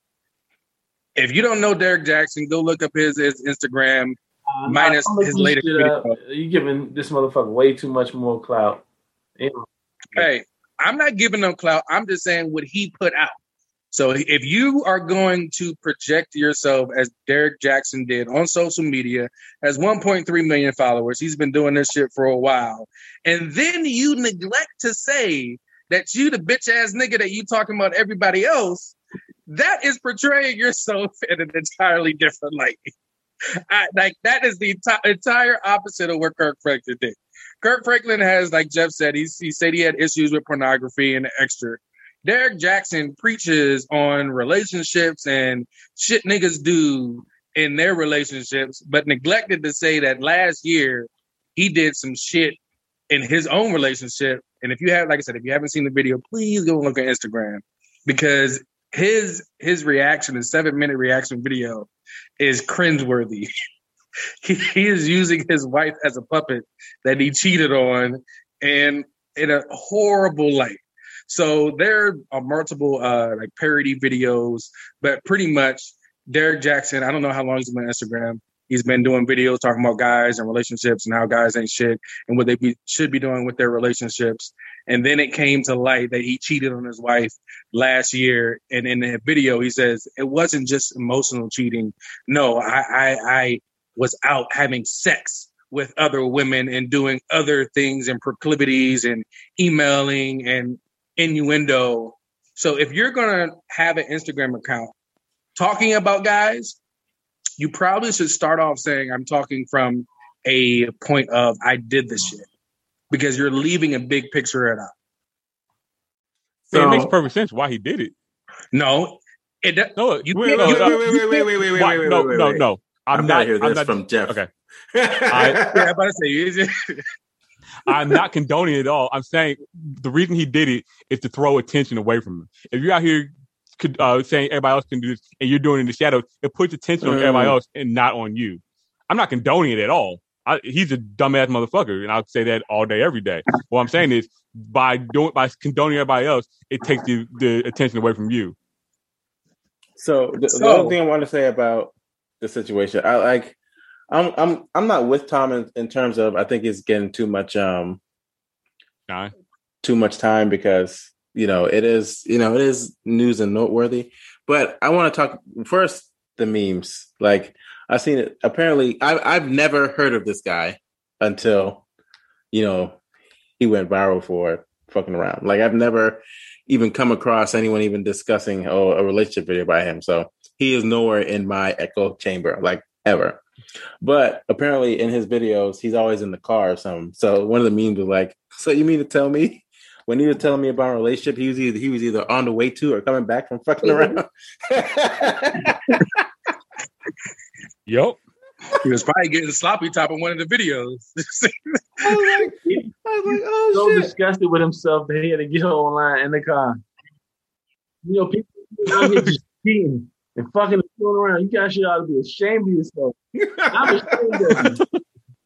If you don't know Derek Jackson, go look up his, his Instagram, uh, minus his latest video. You're giving this motherfucker way too much more clout. Yeah. Hey, I'm not giving him clout. I'm just saying what he put out. So if you are going to project yourself as Derek Jackson did on social media, has one point three million followers, he's been doing this shit for a while, and then you neglect to say that you the bitch-ass nigga that you talking about everybody else, that is portraying yourself in an entirely different light. I, like that is the enti- entire opposite of what Kirk Franklin did. Kirk Franklin has, like Jeff said, he's, he said he had issues with pornography and extra. Derek Jackson preaches on relationships and shit niggas do in their relationships, but neglected to say that last year he did some shit in his own relationship. And if you have, like I said, if you haven't seen the video, please go look at Instagram, because his his reaction, his seven minute reaction video, is cringeworthy. he, he is using his wife as a puppet that he cheated on, and in a horrible light. So there are multiple uh, like parody videos, but pretty much Derek Jackson, I don't know how long he's been on Instagram. He's been doing videos talking about guys and relationships and how guys ain't shit and what they be, should be doing with their relationships. And then it came to light that he cheated on his wife last year. And in the video, he says, it wasn't just emotional cheating. No, I, I, I was out having sex with other women and doing other things and proclivities and emailing and innuendo. So if you're going to have an Instagram account talking about guys, you probably should start off saying, I'm talking from a point of, I did this shit, because you're leaving a big picture it out. So, it makes perfect sense why he did it. No, it no, you wait, no, wait, no, wait, wait, wait, wait, wait, wait, wait, no, wait, no, no. I'm, I'm not hear this I'm not, from Jeff. Okay. I, yeah, I'm about to say, I'm not condoning it at all. I'm saying the reason he did it is to throw attention away from him. If you're out here uh, saying everybody else can do this and you're doing it in the shadows, it puts attention on mm. everybody else and not on you. I'm not condoning it at all. I, he's a dumbass motherfucker, and I'll say that all day, every day. What I'm saying is, by doing by condoning everybody else, it takes the, the attention away from you. So the, so the other thing I want to say about the situation, I like, I'm I'm I'm not with Tom in, in terms of I think it's getting too much um, nah. too much time, because you know it is you know it is news and noteworthy. But I want to talk first the memes. Like, I've seen it. Apparently, I, I've never heard of this guy until, you know, he went viral for fucking around. Like, I've never even come across anyone even discussing oh, a relationship video by him. So he is nowhere in my echo chamber, like, ever. But apparently in his videos, he's always in the car or something. So one of the memes was like, so you mean to tell me when he was telling me about a relationship, he was either, he was either on the way to or coming back from fucking around? Yep. He was probably getting sloppy top in one of the videos. I was like, I was like, oh, so shit. disgusted with himself that he had to get online in the car. You know, people out here just cheating and fucking going around. You guys should ought to be ashamed of yourself. I'm ashamed of you.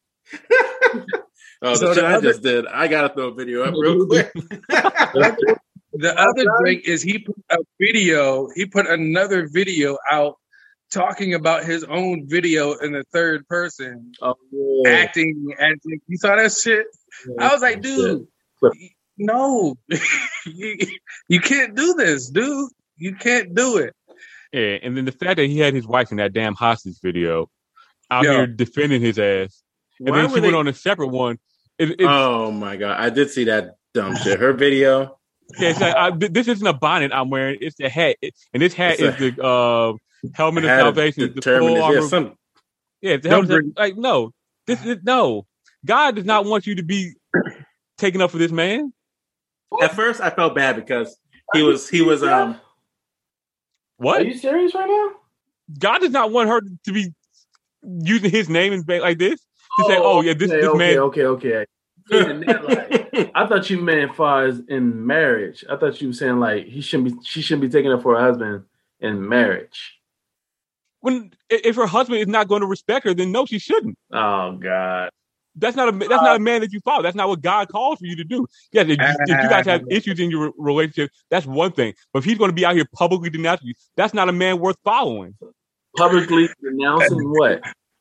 Oh, So the the shit I other- just did. I gotta throw a video up real quick. The other thing is he put a video, he put another video out talking about his own video in the third person, Oh, yeah. acting as if you saw that shit. I was like, dude, no, you, you can't do this, dude. You can't do it. Yeah, and then the fact that he had his wife in that damn hostage video out Yo. here defending his ass, and Why then she were went they- on a separate one. It, it's, Oh my god, I did see that dumb shit. Her video. yeah, it's like, I, this isn't a bonnet I'm wearing; it's the hat, it, and this hat It's is the uh, helmet of had a salvation. The full determined- armor. yeah, some Yeah, the Don't helmet. Of, like no, this is no. God does not want you to be taken up for this man. At first, I felt bad because he was he was um. What? Are you serious right now? God does not want her to be using his name and like this to oh, say, "Oh yeah, this okay, this okay, man." Okay, okay, okay. I thought you meant as far as in marriage. I thought you were saying like he shouldn't be, she shouldn't be taking up for her husband in marriage. When if her husband is not going to respect her, then no, she shouldn't. Oh God. That's not a that's not a man that you follow. That's not what God calls for you to do. Yeah, if, if you guys have issues in your relationship, that's one thing. But if he's going to be out here publicly denouncing you, that's not a man worth following. Publicly denouncing what?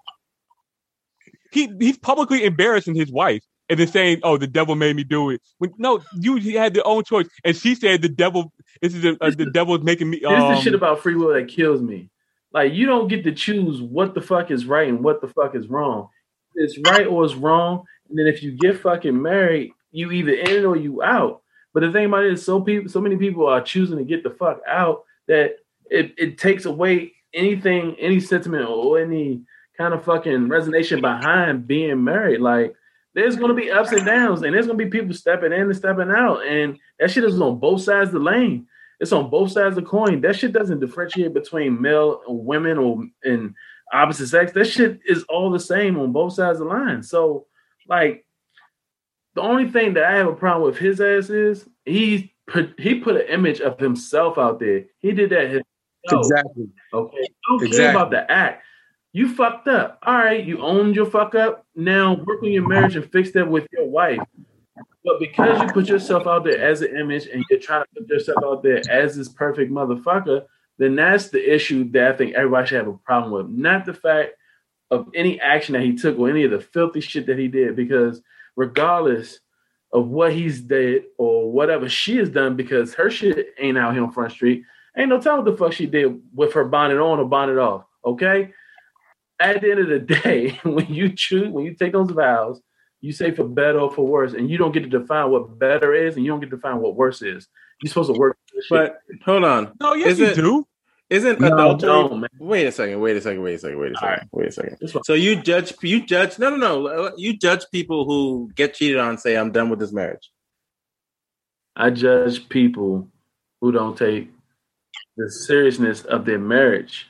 He he's publicly embarrassing his wife and then saying, "Oh, the devil made me do it." When no, you had their own choice, and she said, "The devil, this is a, uh, the devil is making me." Um, this is the shit about free will that kills me. Like you don't get to choose what the fuck is right and what the fuck is wrong. It's right or it's wrong, and then if you get fucking married, you either in it or you out. But the thing about it is, so people, so many people are choosing to get the fuck out that it, it takes away anything, any sentiment or any kind of fucking resonation behind being married. Like there's gonna be ups and downs, and there's gonna be people stepping in and stepping out, and that shit is on both sides of the lane. It's on both sides of the coin. That shit doesn't differentiate between male or women or and opposite sex. That shit is all the same on both sides of the line. So, like, the only thing that I have a problem with his ass is he put he put an image of himself out there. He did that himself. Exactly. Okay. I don't exactly. care about the act. You fucked up. All right, you owned your fuck up. Now work on your marriage and fix that with your wife. But because you put yourself out there as an image and you're trying to put yourself out there as this perfect motherfucker, then that's the issue that I think everybody should have a problem with. Not the fact of any action that he took or any of the filthy shit that he did, because regardless of what he's did or whatever she has done, because her shit ain't out here on Front Street, ain't no telling what the fuck she did with her bonnet on or bonnet off, okay? At the end of the day, when you choose, when you take those vows, you say for better or for worse, and you don't get to define what better is, and you don't get to define what worse is. You're supposed to work. But hold on. No, yes, isn't, you do. Isn't no, adultery? No, man. Wait a second. Wait a second. Wait a second. Wait a second. Right. Wait a second. So you judge? You judge? No, no, no. You judge people who get cheated on. And say, "I'm done with this marriage." I judge people who don't take the seriousness of their marriage.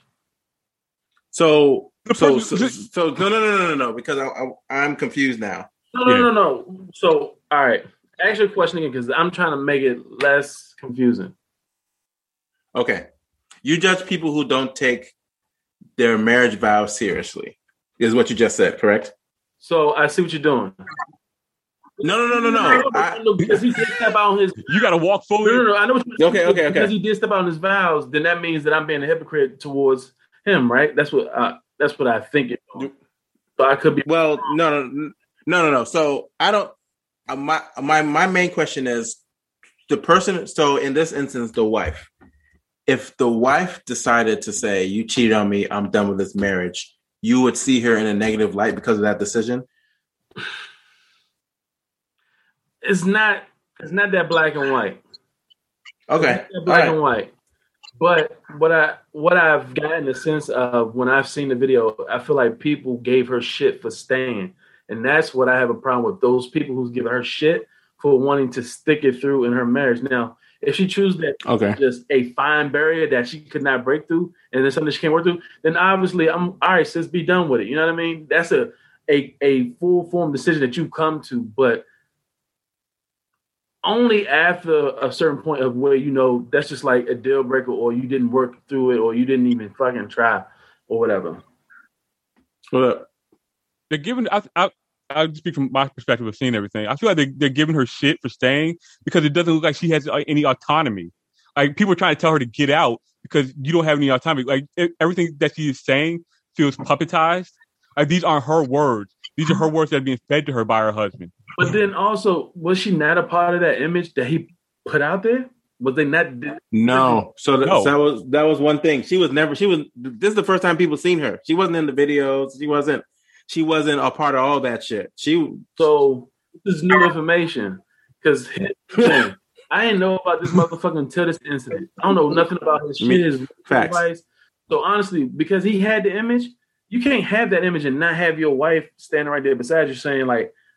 So, so, so, so, no, no, no, no, no, no. Because I, I, I'm confused now. No, no, yeah. no, no. So, all right. Ask your question again, because I'm trying to make it less confusing. Okay. You judge people who don't take their marriage vows seriously, is what you just said, correct? So I see what you're doing. No, no, no, no, no. I, because he did step out on his. You got to walk forward. No, no, no. I know what you're okay, okay, okay. Because he did step out on his vows, then that means that I'm being a hypocrite towards him, right? That's what. Uh, that's what I think it. So I could be. Well, no, no, no, no, no. So I don't. Uh, my my my main question is the person. So in this instance, the wife. If the wife decided to say, "You cheated on me, I'm done with this marriage," you would see her in a negative light because of that decision. It's not. It's not that black and white. Okay, black right. and white. But what I what I've gotten a sense of when I've seen the video, I feel like people gave her shit for staying, and that's what I have a problem with. Those people who's giving her shit for wanting to stick it through in her marriage. Now, if she chooses that okay. just a fine barrier that she could not break through, and there's something she can't work through, then obviously I'm all right. Sis, be done with it. You know what I mean? That's a a a full form decision that you come to, but only after a certain point of where you know that's just like a deal breaker, or you didn't work through it, or you didn't even fucking try, or whatever. What up? They're giving. I, I I'll speak from my perspective of seeing everything. I feel like they, they're giving her shit for staying because it doesn't look like she has any autonomy. Like people are trying to tell her to get out because you don't have any autonomy. Like it, everything that she is saying feels puppetized. Like these aren't her words. These are her words that are being fed to her by her husband. But then also, was she not a part of that image that he put out there? Was they not? No. So, th- no. so that was that was one thing. She was never. She was. This is the first time people seen her. She wasn't in the videos. She wasn't. She wasn't a part of all that shit. She. So this is new information because I didn't know about this motherfucker until this incident. I don't know nothing about his shit, his advice. So honestly, because he had the image, you can't have that image and not have your wife standing right there beside you saying like,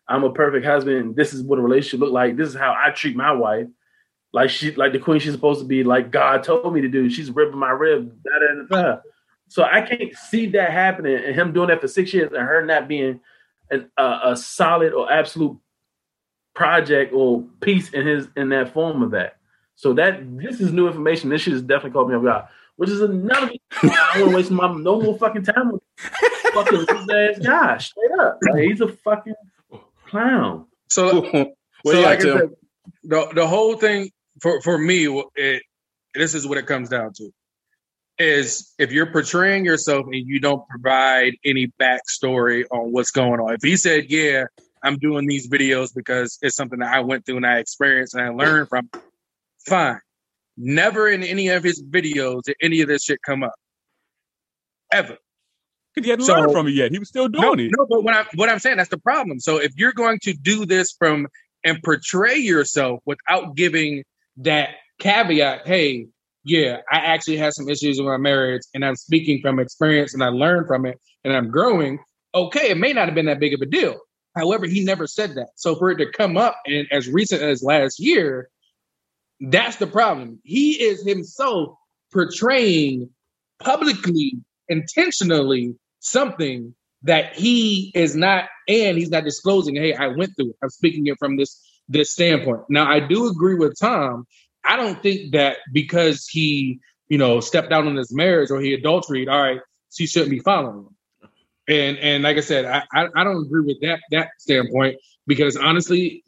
I'm a perfect husband. This is what a relationship look like. This is how I treat my wife. Like she, like the queen she's supposed to be, like God told me to do. She's ripping my rib. Da, da, da, da. So I can't see that happening and him doing that for six years and her not being an, uh, a solid or absolute project or piece in his in that form of that. So that this is new information. This shit has definitely caught me off guard. Which is another I don't want to waste my no more fucking time with fucking this ass guy. Straight up. Like, he's a fucking clown. So, so like I said, the, the whole thing for, for me, it, this is what it comes down to. Is if you're portraying yourself and you don't provide any backstory on what's going on. If he said, yeah, I'm doing these videos because it's something that I went through and I experienced and I learned from, fine. Never in any of his videos did any of this shit come up. Ever. Because he hadn't So- learned from it yet. He was still doing No, it. no, but what I'm, what I'm saying, that's the problem. So if you're going to do this from and portray yourself without giving that caveat, hey, yeah, I actually had some issues with my marriage and I'm speaking from experience and I learned from it and I'm growing. Okay, it may not have been that big of a deal. However, he never said that. So for it to come up and as recent as last year, that's the problem. He is himself portraying publicly, intentionally, something that he is not, and he's not disclosing, hey, I went through it. I'm speaking it from this, this standpoint. Now, I do agree with Tom. I don't think that because he, you know, stepped out on his marriage or he adulterated, all right, she shouldn't be following him. And and like I said, I, I, I don't agree with that that standpoint because honestly,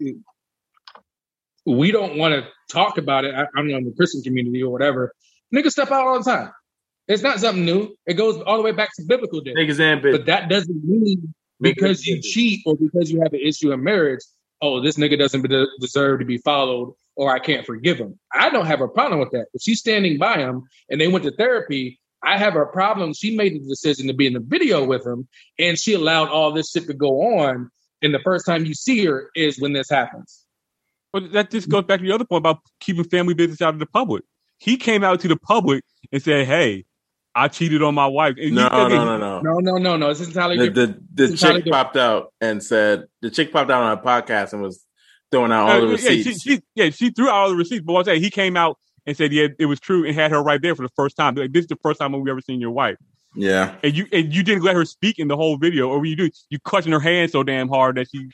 we don't want to talk about it. I, I don't know, in the Christian community or whatever. Niggas step out all the time. It's not something new. It goes all the way back to biblical days. Niggas and bitches. But that doesn't mean because you cheat or because you have an issue in marriage, oh, this nigga doesn't de- deserve to be followed or I can't forgive him. I don't have a problem with that. If she's standing by him and they went to therapy, I have a problem. She made the decision to be in the video with him and she allowed all this shit to go on. And the first time you see her is when this happens. But that just goes back to the other point about keeping family business out of the public. He came out to the public and said, hey, I cheated on my wife. And No, he said, no, no, no. No, no, no, no. This is entirely The different. the, the It's entirely chick popped out and said the chick popped out on a podcast and was throwing out all Uh, the yeah, receipts. she, she, yeah, she threw out all the receipts. But what I'm saying, he came out and said, yeah, it was true and had her right there for the first time. Like, this is the first time we've ever seen your wife. Yeah. And you and you didn't let her speak in the whole video. Or when you do, you clutching her hand so damn hard that she,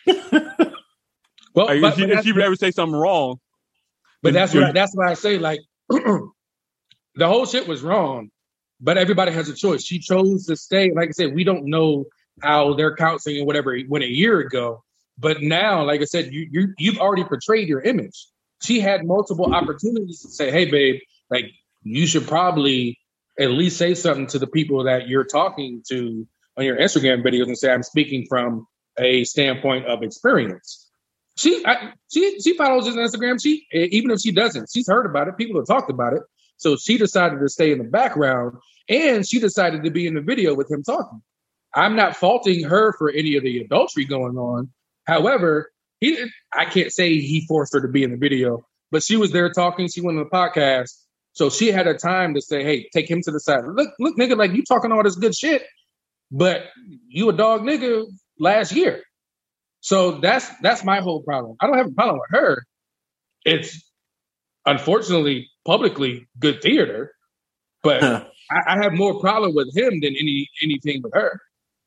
Well, like, but, if, she but if she would that's- ever say something wrong. But that's you- what that's why I say, like, the whole shit was wrong. But everybody has a choice. She chose to stay. Like I said, we don't know how their counseling and whatever went a year ago. But now, like I said, you, you you've already portrayed your image. She had multiple opportunities to say, "Hey, babe, like you should probably at least say something to the people that you're talking to on your Instagram videos and say, I'm speaking from a standpoint of experience." She I, she she follows his Instagram. She even if she doesn't, she's heard about it. People have talked about it. So she decided to stay in the background, and she decided to be in the video with him talking. I'm not faulting her for any of the adultery going on. However, he I can't say he forced her to be in the video, but she was there talking. She went on the podcast, so she had a time to say, "Hey, take him to the side. Look, look, nigga, like you talking all this good shit, but you a dog nigga last year." So that's that's my whole problem. I don't have a problem with her. It's unfortunately publicly good theater, but I, I have more problem with him than any anything with her.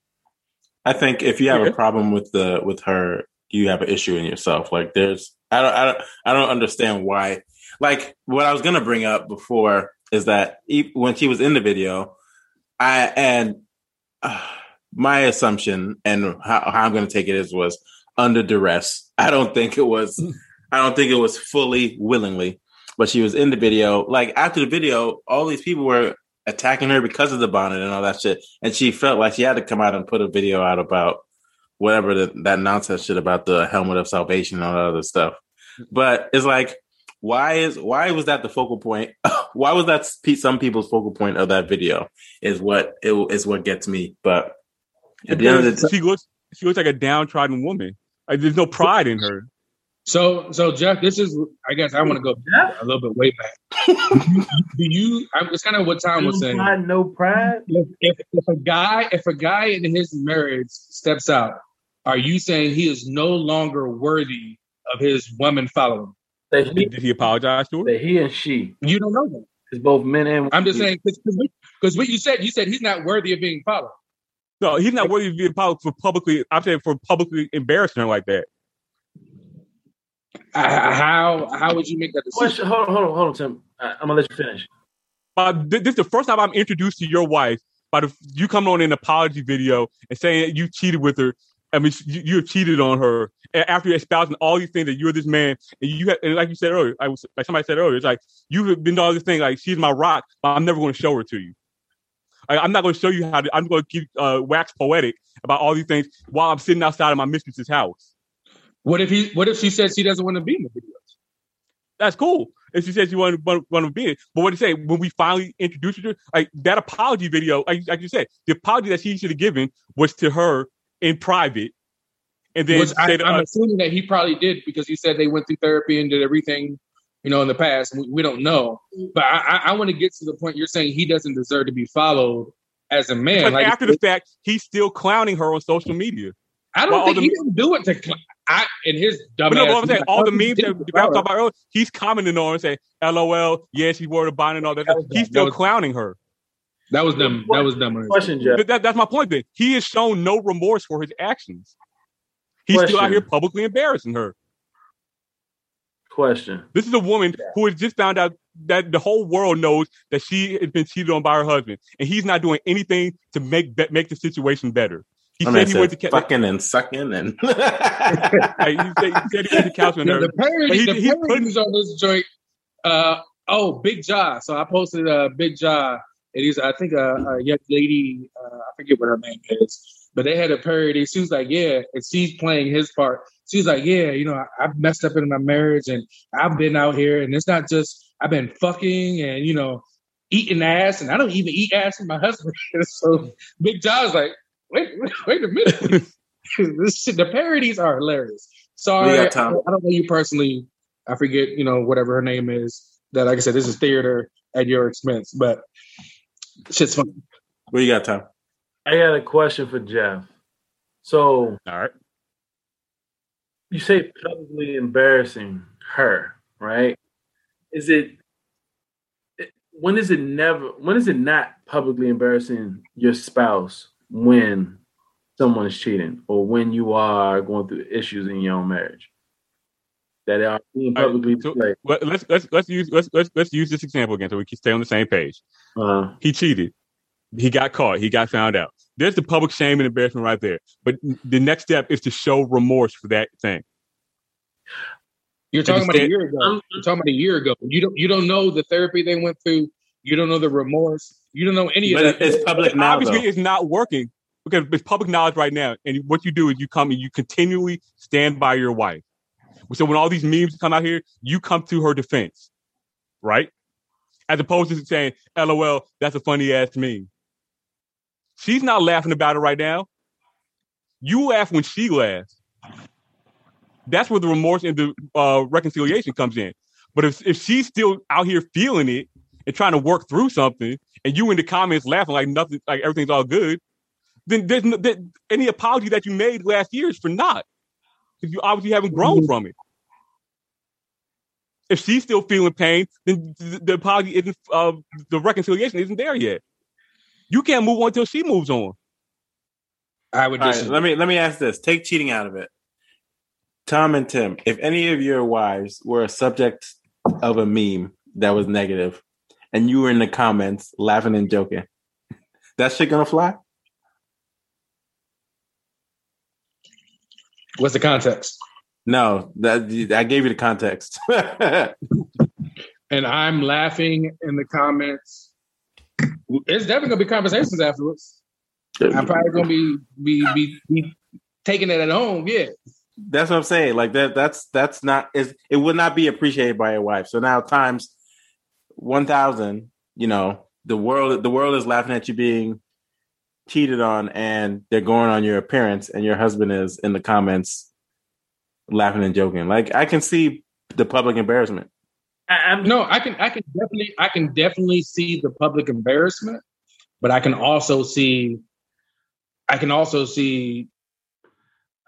I think if you have Yeah. a problem with the with her, you have an issue in yourself. Like there's, I don't, I don't, I don't understand why. Like what I was gonna bring up before is that e- when she was in the video, I and uh, my assumption and how, how I'm gonna take it is was under duress. I don't think it was. I don't think it was fully willingly, but she was in the video. Like after the video, all these people were attacking her because of the bonnet and all that shit. And she felt like she had to come out and put a video out about whatever the, that nonsense shit about the helmet of salvation and all that other stuff. But it's like, why is why was that the focal point? Why was that some people's focal point of that video? Is what it is what gets me. But at the end of the Because she looks she looks like a downtrodden woman. Like there's no pride in her. So, so Jeff, this is, I guess I want to go a little bit way back. Do you, I, it's kind of what Tom was saying. Pride, no pride. If, if, if a guy, if a guy in his marriage steps out, are you saying he is no longer worthy of his woman following? That he, Did he apologize to her? that he and she You don't know that. is both men and I'm just women. saying because what you said, you said he's not worthy of being followed. No, he's not worthy of being followed for publicly. I'm saying for publicly embarrassing her like that. Uh, how how would you make that decision? Question. Hold on, hold on, hold on, Tim. I, I'm gonna let you finish. Uh, th- this is the first time I'm introduced to your wife by the, you coming on an apology video and saying that you cheated with her. I mean, you, you cheated on her after you're espousing all these things that you're this man. And you have, and like you said earlier, I was like somebody said earlier, it's like you've been doing all this thing like she's my rock, but I'm never going to show her to you. Like, I'm not going to show you how to. I'm going to keep uh, wax poetic about all these things while I'm sitting outside of my mistress's house. What if he? What if she says she doesn't want to be in the videos? That's cool. If she says you want to, want, want to be in, but what do you say when we finally introduced her? Like that apology video, like, like you said, the apology that she should have given was to her in private, and then Which I, to, I'm uh, assuming that he probably did because he said they went through therapy and did everything, you know, in the past. We, we don't know, but I, I, I want to get to the point you're saying he doesn't deserve to be followed as a man. But like, after the fact, he's still clowning her on social media. I don't Well, think all he the- didn't do it to. Cl- I in his dumb But no, ass. but I'm saying all the he memes did that it the to guy was her. talking about earlier, he's commenting on and saying, "LOL, yeah, she's worried about it and all that." That was He's dumb. still That was- clowning her. That was dumb. That was dumb. Question, Jeff. But that, that's my point. Then he has shown no remorse for his actions. He's still out Question. here publicly embarrassing her. Question. This is a woman who has just found out that the whole world knows that she has been cheated on by her husband, and he's not doing anything to make be- make the situation better. He I said mean, he said went to ca- fucking and sucking and like, he, said, he said he went to counseling Yeah, her. the parody, But he- the he put- parodies on this joint. Uh, oh, Big Jaw. So I posted a uh, Big Jaw, and he's I think a, a young lady. Uh, I forget what her name is, but they had a parody. She was like, "Yeah," and she's playing his part. She's like, "Yeah, you know, I, I've messed up in my marriage, and I've been out here, and it's not just I've been fucking and you know eating ass, and I don't even eat ass with my husband." So Big Jaw's like, "Wait, wait, wait a minute." This shit, the parodies are hilarious. Sorry, We I, got time. I don't know you personally. I forget, you know, whatever her name is. That, like I said, this is theater at your expense, but shit's fun. what you got, Tom? I got a question for Jeff. So All right. you say publicly embarrassing her, right? Is it when is it never when is it not publicly embarrassing your spouse when someone is cheating or when you are going through issues in your own marriage that are being All right, publicly so displayed? let- let's let's let's use let's let's let's use this example again so we can stay on the same page. Uh, He cheated. He got caught. He got found out. There's the public shame and embarrassment right there. But the next step is to show remorse for that thing. You're talking about a Understand- year ago. You're talking about a year ago. You don't you don't know the therapy they went through. You don't know the remorse. You don't know any But of that. it's public now, Obviously, though. it's not working because it's public knowledge right now. And what you do is you come and you continually stand by your wife. So when all these memes come out here, you come to her defense, right? As opposed to saying, "LOL, that's a funny ass meme." She's not laughing about it right now. You laugh when she laughs. That's where the remorse and the uh, reconciliation comes in. But if if she's still out here feeling it and trying to work through something, and you in the comments laughing like nothing, like everything's all good, then there's no, there, any apology that you made last year is for naught. Because you obviously haven't grown from it. If she's still feeling pain, then the, the apology isn't, uh, the reconciliation isn't there yet. You can't move on until she moves on. I would All right, just let me let me ask this. Take cheating out of it. Tom and Tim, if any of your wives were a subject of a meme that was negative and you were in the comments laughing and joking, that shit gonna fly? what's the context? No, that I gave you the context. And I'm laughing in the comments. There's definitely gonna be conversations afterwards. I'm probably gonna be be be, be taking it at home. Yeah. That's what I'm saying. Like that. That's that's not. Is it would not be appreciated by your wife. So now times one thousand. You know, the world. The world is laughing at you being cheated on, and they're going on your appearance, and your husband is in the comments laughing and joking. Like I can see the public embarrassment. I, I'm No, I can I can definitely I can definitely see the public embarrassment, but I can also see I can also see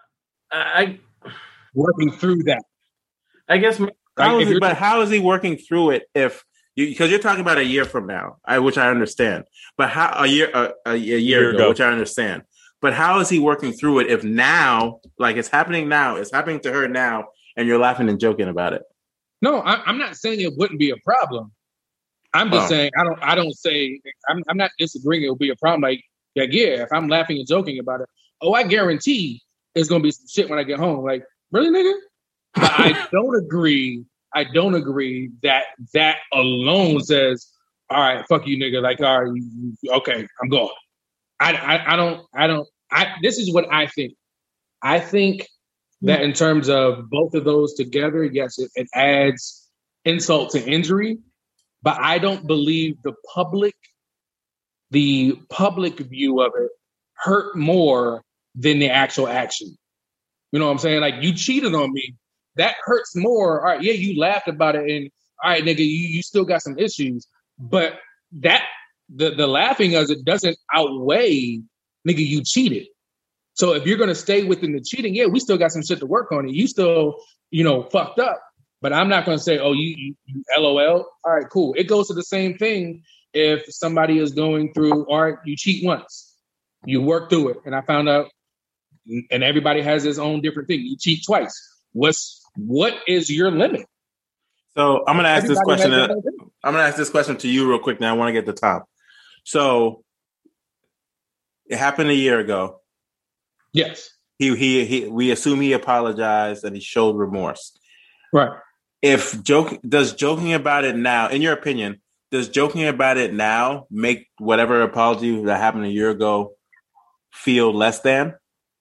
I working through that. I guess. My, how like, is he, but how is he working through it if you, because you're talking about a year from now, I, which I understand, but how a year a, a, a year, year ago, ago, which I understand, but how is he working through it if now, like it's happening now, it's happening to her now, and you're laughing and joking about it? No, I, I'm not saying it wouldn't be a problem. I'm just oh. saying I don't. I don't say I'm. I'm not disagreeing. It will be a problem. Like, like, yeah, if I'm laughing and joking about it, oh, I guarantee it's gonna be some shit when I get home. Like, really, nigga? But I don't agree. I don't agree that that alone says, all right, fuck you, nigga. Like, all right, you, you, okay, I'm going. I, I, I don't. I don't. I. This is what I think. I think that in terms of both of those together, yes, it, it adds insult to injury. But I don't believe the public, the public view of it hurt more than the actual action. You know what I'm saying? Like, you cheated on me. That hurts more. All right, yeah, you laughed about it. And all right, nigga, you, you still got some issues. But that, the, the laughing of it doesn't outweigh, nigga, you cheated. So if you're going to stay within the cheating, yeah, we still got some shit to work on. And you still, you know, fucked up. But I'm not going to say, oh, you, you, you LOL. All right, cool. It goes to the same thing if somebody is going through, all right, you cheat once. You work through it. And I found out, and everybody has his own different thing. You cheat twice. What's What is your limit? So I'm going to ask everybody this question. Uh, I'm going to ask this question to you real quick now. I want to get to the top. So it happened a year ago. Yes. He, he, he, we assume he apologized and he showed remorse. Right. If joke does joking about it now, in your opinion, does joking about it now make whatever apology that happened a year ago feel less than?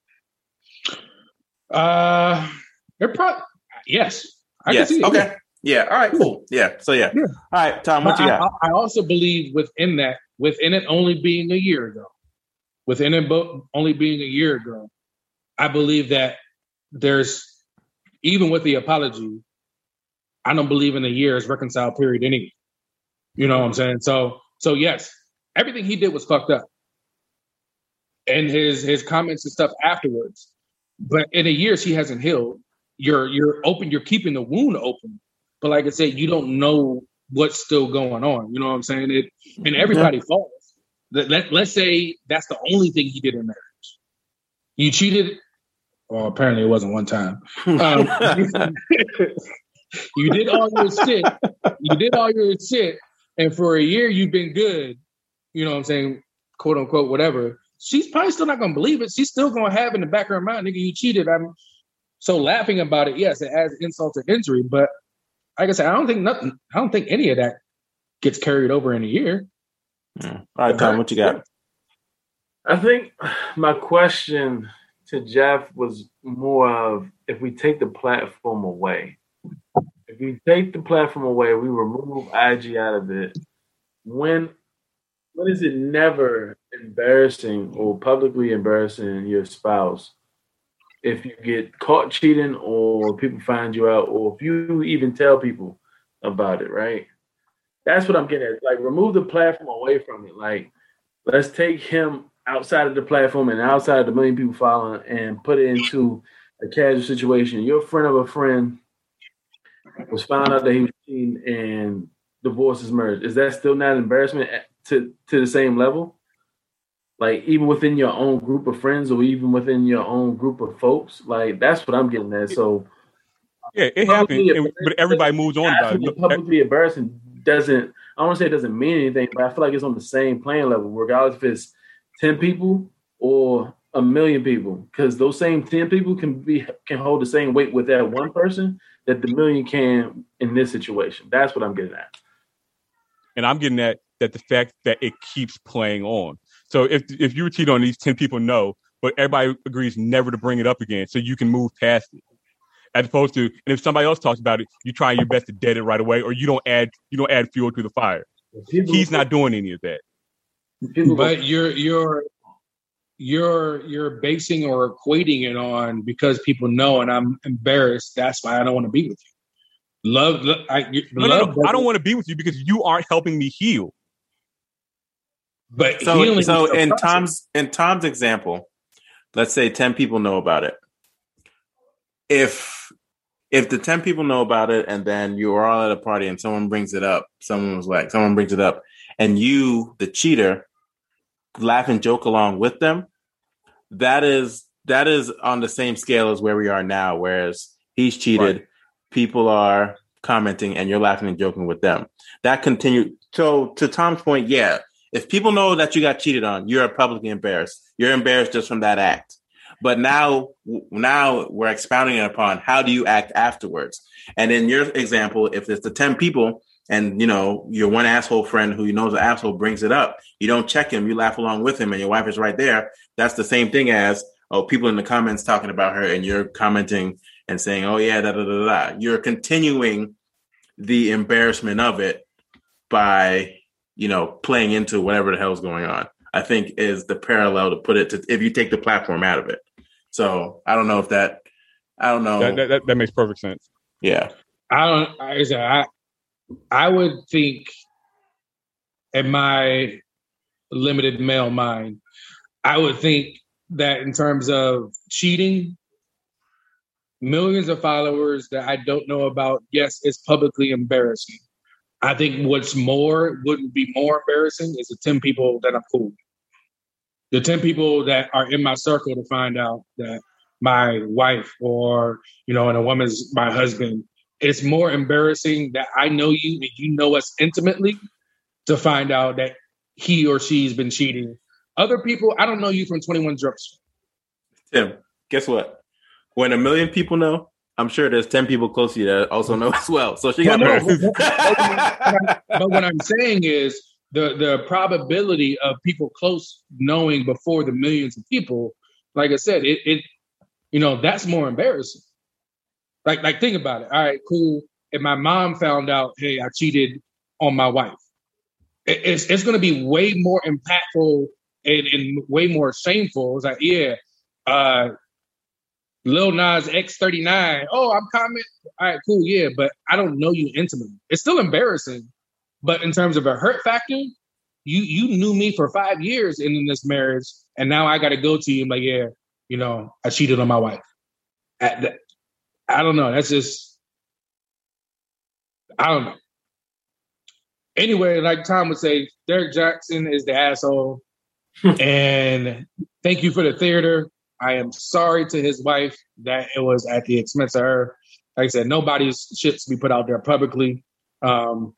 Uh, they're probably yes. I yes. Can see it, okay. Yeah. yeah. All right. Cool. Yeah. So yeah. yeah. All right, Tom. What but you got? I, I also believe within that, within it only being a year ago, within it bo- only being a year ago, I believe that there's even with the apology. I don't believe in a year's reconcile period anyway. You know what I'm saying? So, so yes, everything he did was fucked up. And his his comments and stuff afterwards. But in a year, she hasn't healed. You're you're open, you're keeping the wound open. But like I said, you don't know what's still going on. You know what I'm saying? It and everybody yeah. falls. Let, let, let's say that's the only thing he did in marriage. You cheated. Well, apparently it wasn't one time. Um, You did all your shit. You did all your shit. And for a year, you've been good. You know what I'm saying? Quote unquote, whatever. She's probably still not going to believe it. She's still going to have in the back of her mind, nigga, you cheated. I'm so laughing about it. Yes, it adds insult to injury. But like I said, I don't think nothing, I don't think any of that gets carried over in a year. Yeah. All right, Tom, what you got? I think my question to Jeff was more of if we take the platform away. If we take the platform away, we remove I G out of it. When when is it never embarrassing or publicly embarrassing your spouse if you get caught cheating or people find you out or if you even tell people about it, right? That's what I'm getting at. Like, remove the platform away from it. Like, let's take him outside of the platform and outside of the million people following and put it into a casual situation. You're a friend of a friend was found out that he was cheating and divorce is merged. Is that still not embarrassment to, to the same level? Like, even within your own group of friends or even within your own group of folks? Like, that's what I'm getting at. So, yeah, it happened, but everybody moves on about it. Publicly embarrassing doesn't, I don't want to say it doesn't mean anything, but I feel like it's on the same playing level, regardless if it's ten people or a million people, because those same ten people can be can hold the same weight with that one person that the million can in this situation. That's what I'm getting at. And I'm getting at that the fact that it keeps playing on. So if if you cheat on these ten people, no, but everybody agrees never to bring it up again, so you can move past it. As opposed to, and if somebody else talks about it, you try your best to dead it right away, or you don't add you don't add fuel to the fire. People, He's not doing any of that. But you're you're you're you're basing or equating it on because people know, and I'm embarrassed. That's why I don't want to be with you. Love, I, no, love no, no. I don't want to be with you because you aren't helping me heal. But so, so in Tom's in Tom's example, let's say ten people know about it. if if the ten people know about it, and then you are all at a party, and someone brings it up, someone was like, someone brings it up, and you, the cheater, laugh and joke along with them. That is that is on the same scale as where we are now. Whereas he's cheated, right. People are commenting, and you're laughing and joking with them. That continued. So to Tom's point, yeah, if people know that you got cheated on, you're publicly embarrassed. You're embarrassed just from that act. But now, now we're expounding upon how do you act afterwards. And in your example, if it's the ten people, and you know your one asshole friend who you know is an asshole brings it up, you don't check him, you laugh along with him, and your wife is right there. That's the same thing as oh, people in the comments talking about her, and you're commenting and saying, "Oh yeah, da da da da." You're continuing the embarrassment of it by you know playing into whatever the hell's going on. I think is the parallel to put it to if you take the platform out of it. So I don't know if that. I don't know. That that, that makes perfect sense. Yeah, I don't. I I, I would think, in my limited male mind, I would think that in terms of cheating, millions of followers that I don't know about, yes, it's publicly embarrassing. I think what's more wouldn't be more embarrassing is the ten people that I'm cool with. The ten people that are in my circle to find out that my wife or, you know, and a woman's my husband, it's more embarrassing that I know you and you know us intimately to find out that he or she's been cheating. Other people, I don't know you from twenty-one Jump Street. Tim, guess what? When a million people know, I'm sure there's ten people close to you that also know as well. So she got well, no, but, but, but what I'm saying is the, the probability of people close knowing before the millions of people, like I said, it, it you know, that's more embarrassing. Like, like think about it. All right, cool. If my mom found out, hey, I cheated on my wife, it, it's it's going to be way more impactful and, and way more shameful. It's like, yeah, uh, Lil Nas X thirty-nine. Oh, I'm commenting. All right, cool. Yeah, but I don't know you intimately. It's still embarrassing. But in terms of a hurt factor, you you knew me for five years in this marriage, and now I got to go to you and like, yeah, you know, I cheated on my wife. I, I don't know. That's just, I don't know. Anyway, like Tom would say, Derek Jackson is the asshole. And thank you for the theater. I am sorry to his wife that it was at the expense of her. Like I said, nobody's shit to be put out there publicly. Um,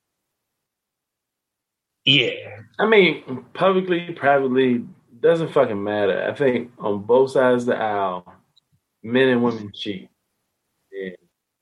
yeah. I mean, publicly, privately, doesn't fucking matter. I think on both sides of the aisle, men and women cheat. And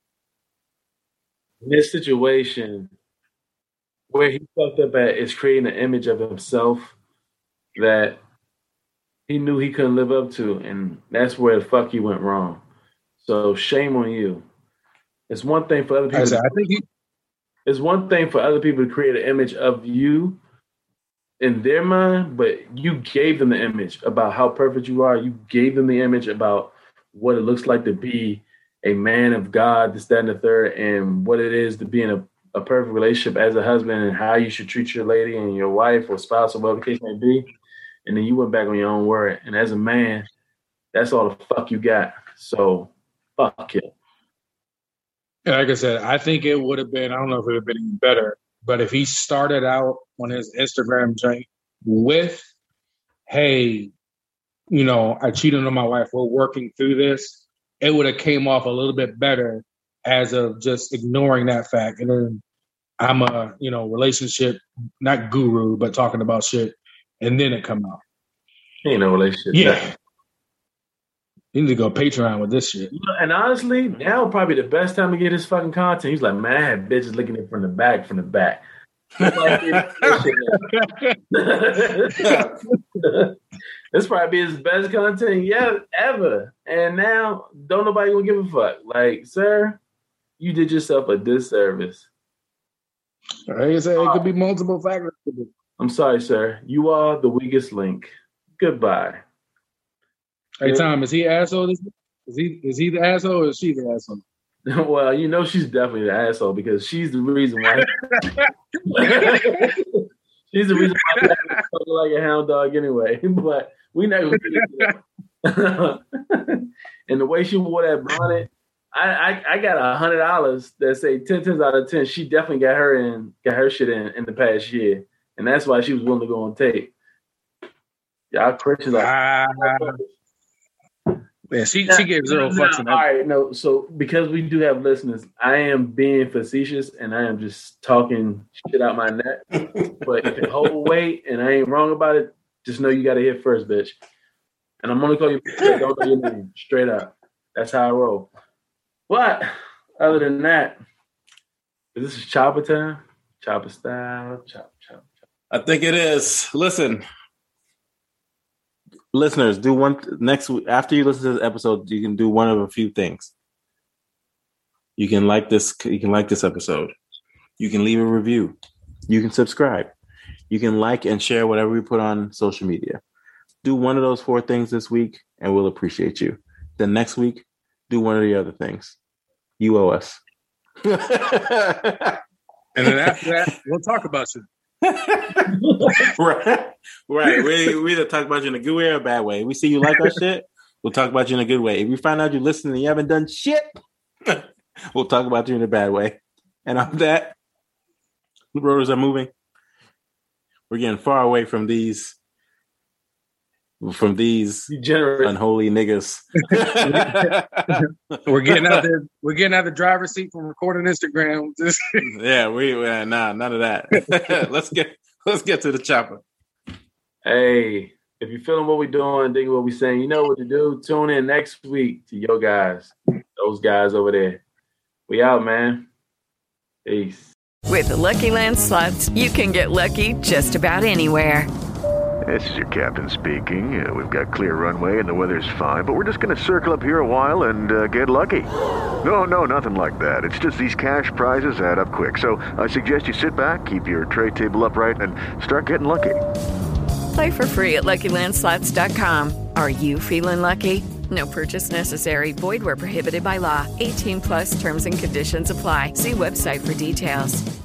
in this situation, where he fucked up at is creating an image of himself that he knew he couldn't live up to, and that's where the fuck you went wrong. So shame on you. It's one thing for other people. I, said, I think he- it's one thing for other people to create an image of you in their mind, but you gave them the image about how perfect you are. You gave them the image about what it looks like to be a man of God, this, that, and the third, and what it is to be in a, a perfect relationship as a husband and how you should treat your lady and your wife or spouse or whatever the case may be. And then you went back on your own word. And as a man, that's all the fuck you got. So fuck it. Yeah, like I said, I think it would have been, I don't know if it would have been even better, but if he started out on his Instagram joint with, hey, you know, I cheated on my wife, we're working through this, it would have came off a little bit better as of just ignoring that fact. And then I'm a, you know, relationship, not guru, but talking about shit. And then it come out. Ain't no relationship. Yeah. Nothing. You need to go Patreon with this shit. You know, and honestly, now probably the best time to get his fucking content. He's like, man, I had bitches looking at it from the back, from the back. This probably be his best content yet ever. And now, don't nobody gonna give a fuck. Like, sir, you did yourself a disservice. Like I said, it could be multiple factors. I'm sorry, sir. You are the weakest link. Goodbye. Hey, Tom, is he an asshole? Is he is he the asshole or is she the asshole? Well, you know she's definitely the asshole because she's the reason why. She's the reason why I'm like a hound dog anyway. But we not gonna get into that. And the way she wore that bonnet, I, I, I got a hundred dollars that say ten tens out of ten. She definitely got her in, got her shit in in the past year, and that's why she was willing to go on tape. Y'all Christians like, uh, yeah, she now, she gave zero fucks. All right, no, so because we do have listeners, I am being facetious and I am just talking shit out my neck. But if it hold weight and I ain't wrong about it, just know you got to hit first, bitch. And I'm gonna call you. Don't know your name, straight up. That's how I roll. But other than that, this is chopper time, chopper style, chop, chop, chop. I think it is. Listen, listeners, do one next week after you listen to this episode. You can do one of a few things. You can like this. You can like this episode. You can leave a review. You can subscribe. You can like and share whatever we put on social media. Do one of those four things this week, and we'll appreciate you. Then next week, do one of the other things. You owe us. And then after that, we'll talk about you. right. Right. We, we either talk about you in a good way or a bad way. We see you like our shit, we'll talk about you in a good way. If we find out you listen and you haven't done shit, we'll talk about you in a bad way. And on that, the rotors are moving. We're getting far away from these from these Degenerate. unholy niggas. We're getting out there. We're getting out the driver's seat from recording Instagram. yeah, we uh, nah, none of that. let's get let's get to the chopper. Hey, if you're feeling what we're doing, digging what we're saying, you know what to do. Tune in next week to your guys, those guys over there. We out, man. Peace. With the Lucky Land Slots, you can get lucky just about anywhere. This is your captain speaking. Uh, we've got clear runway and the weather's fine, but we're just going to circle up here a while and uh, get lucky. No, no, nothing like that. It's just these cash prizes add up quick. So I suggest you sit back, keep your tray table upright, and start getting lucky. Play for free at Lucky Land Slots dot com. Are you feeling lucky? No purchase necessary. Void where prohibited by law. eighteen plus terms and conditions apply. See website for details.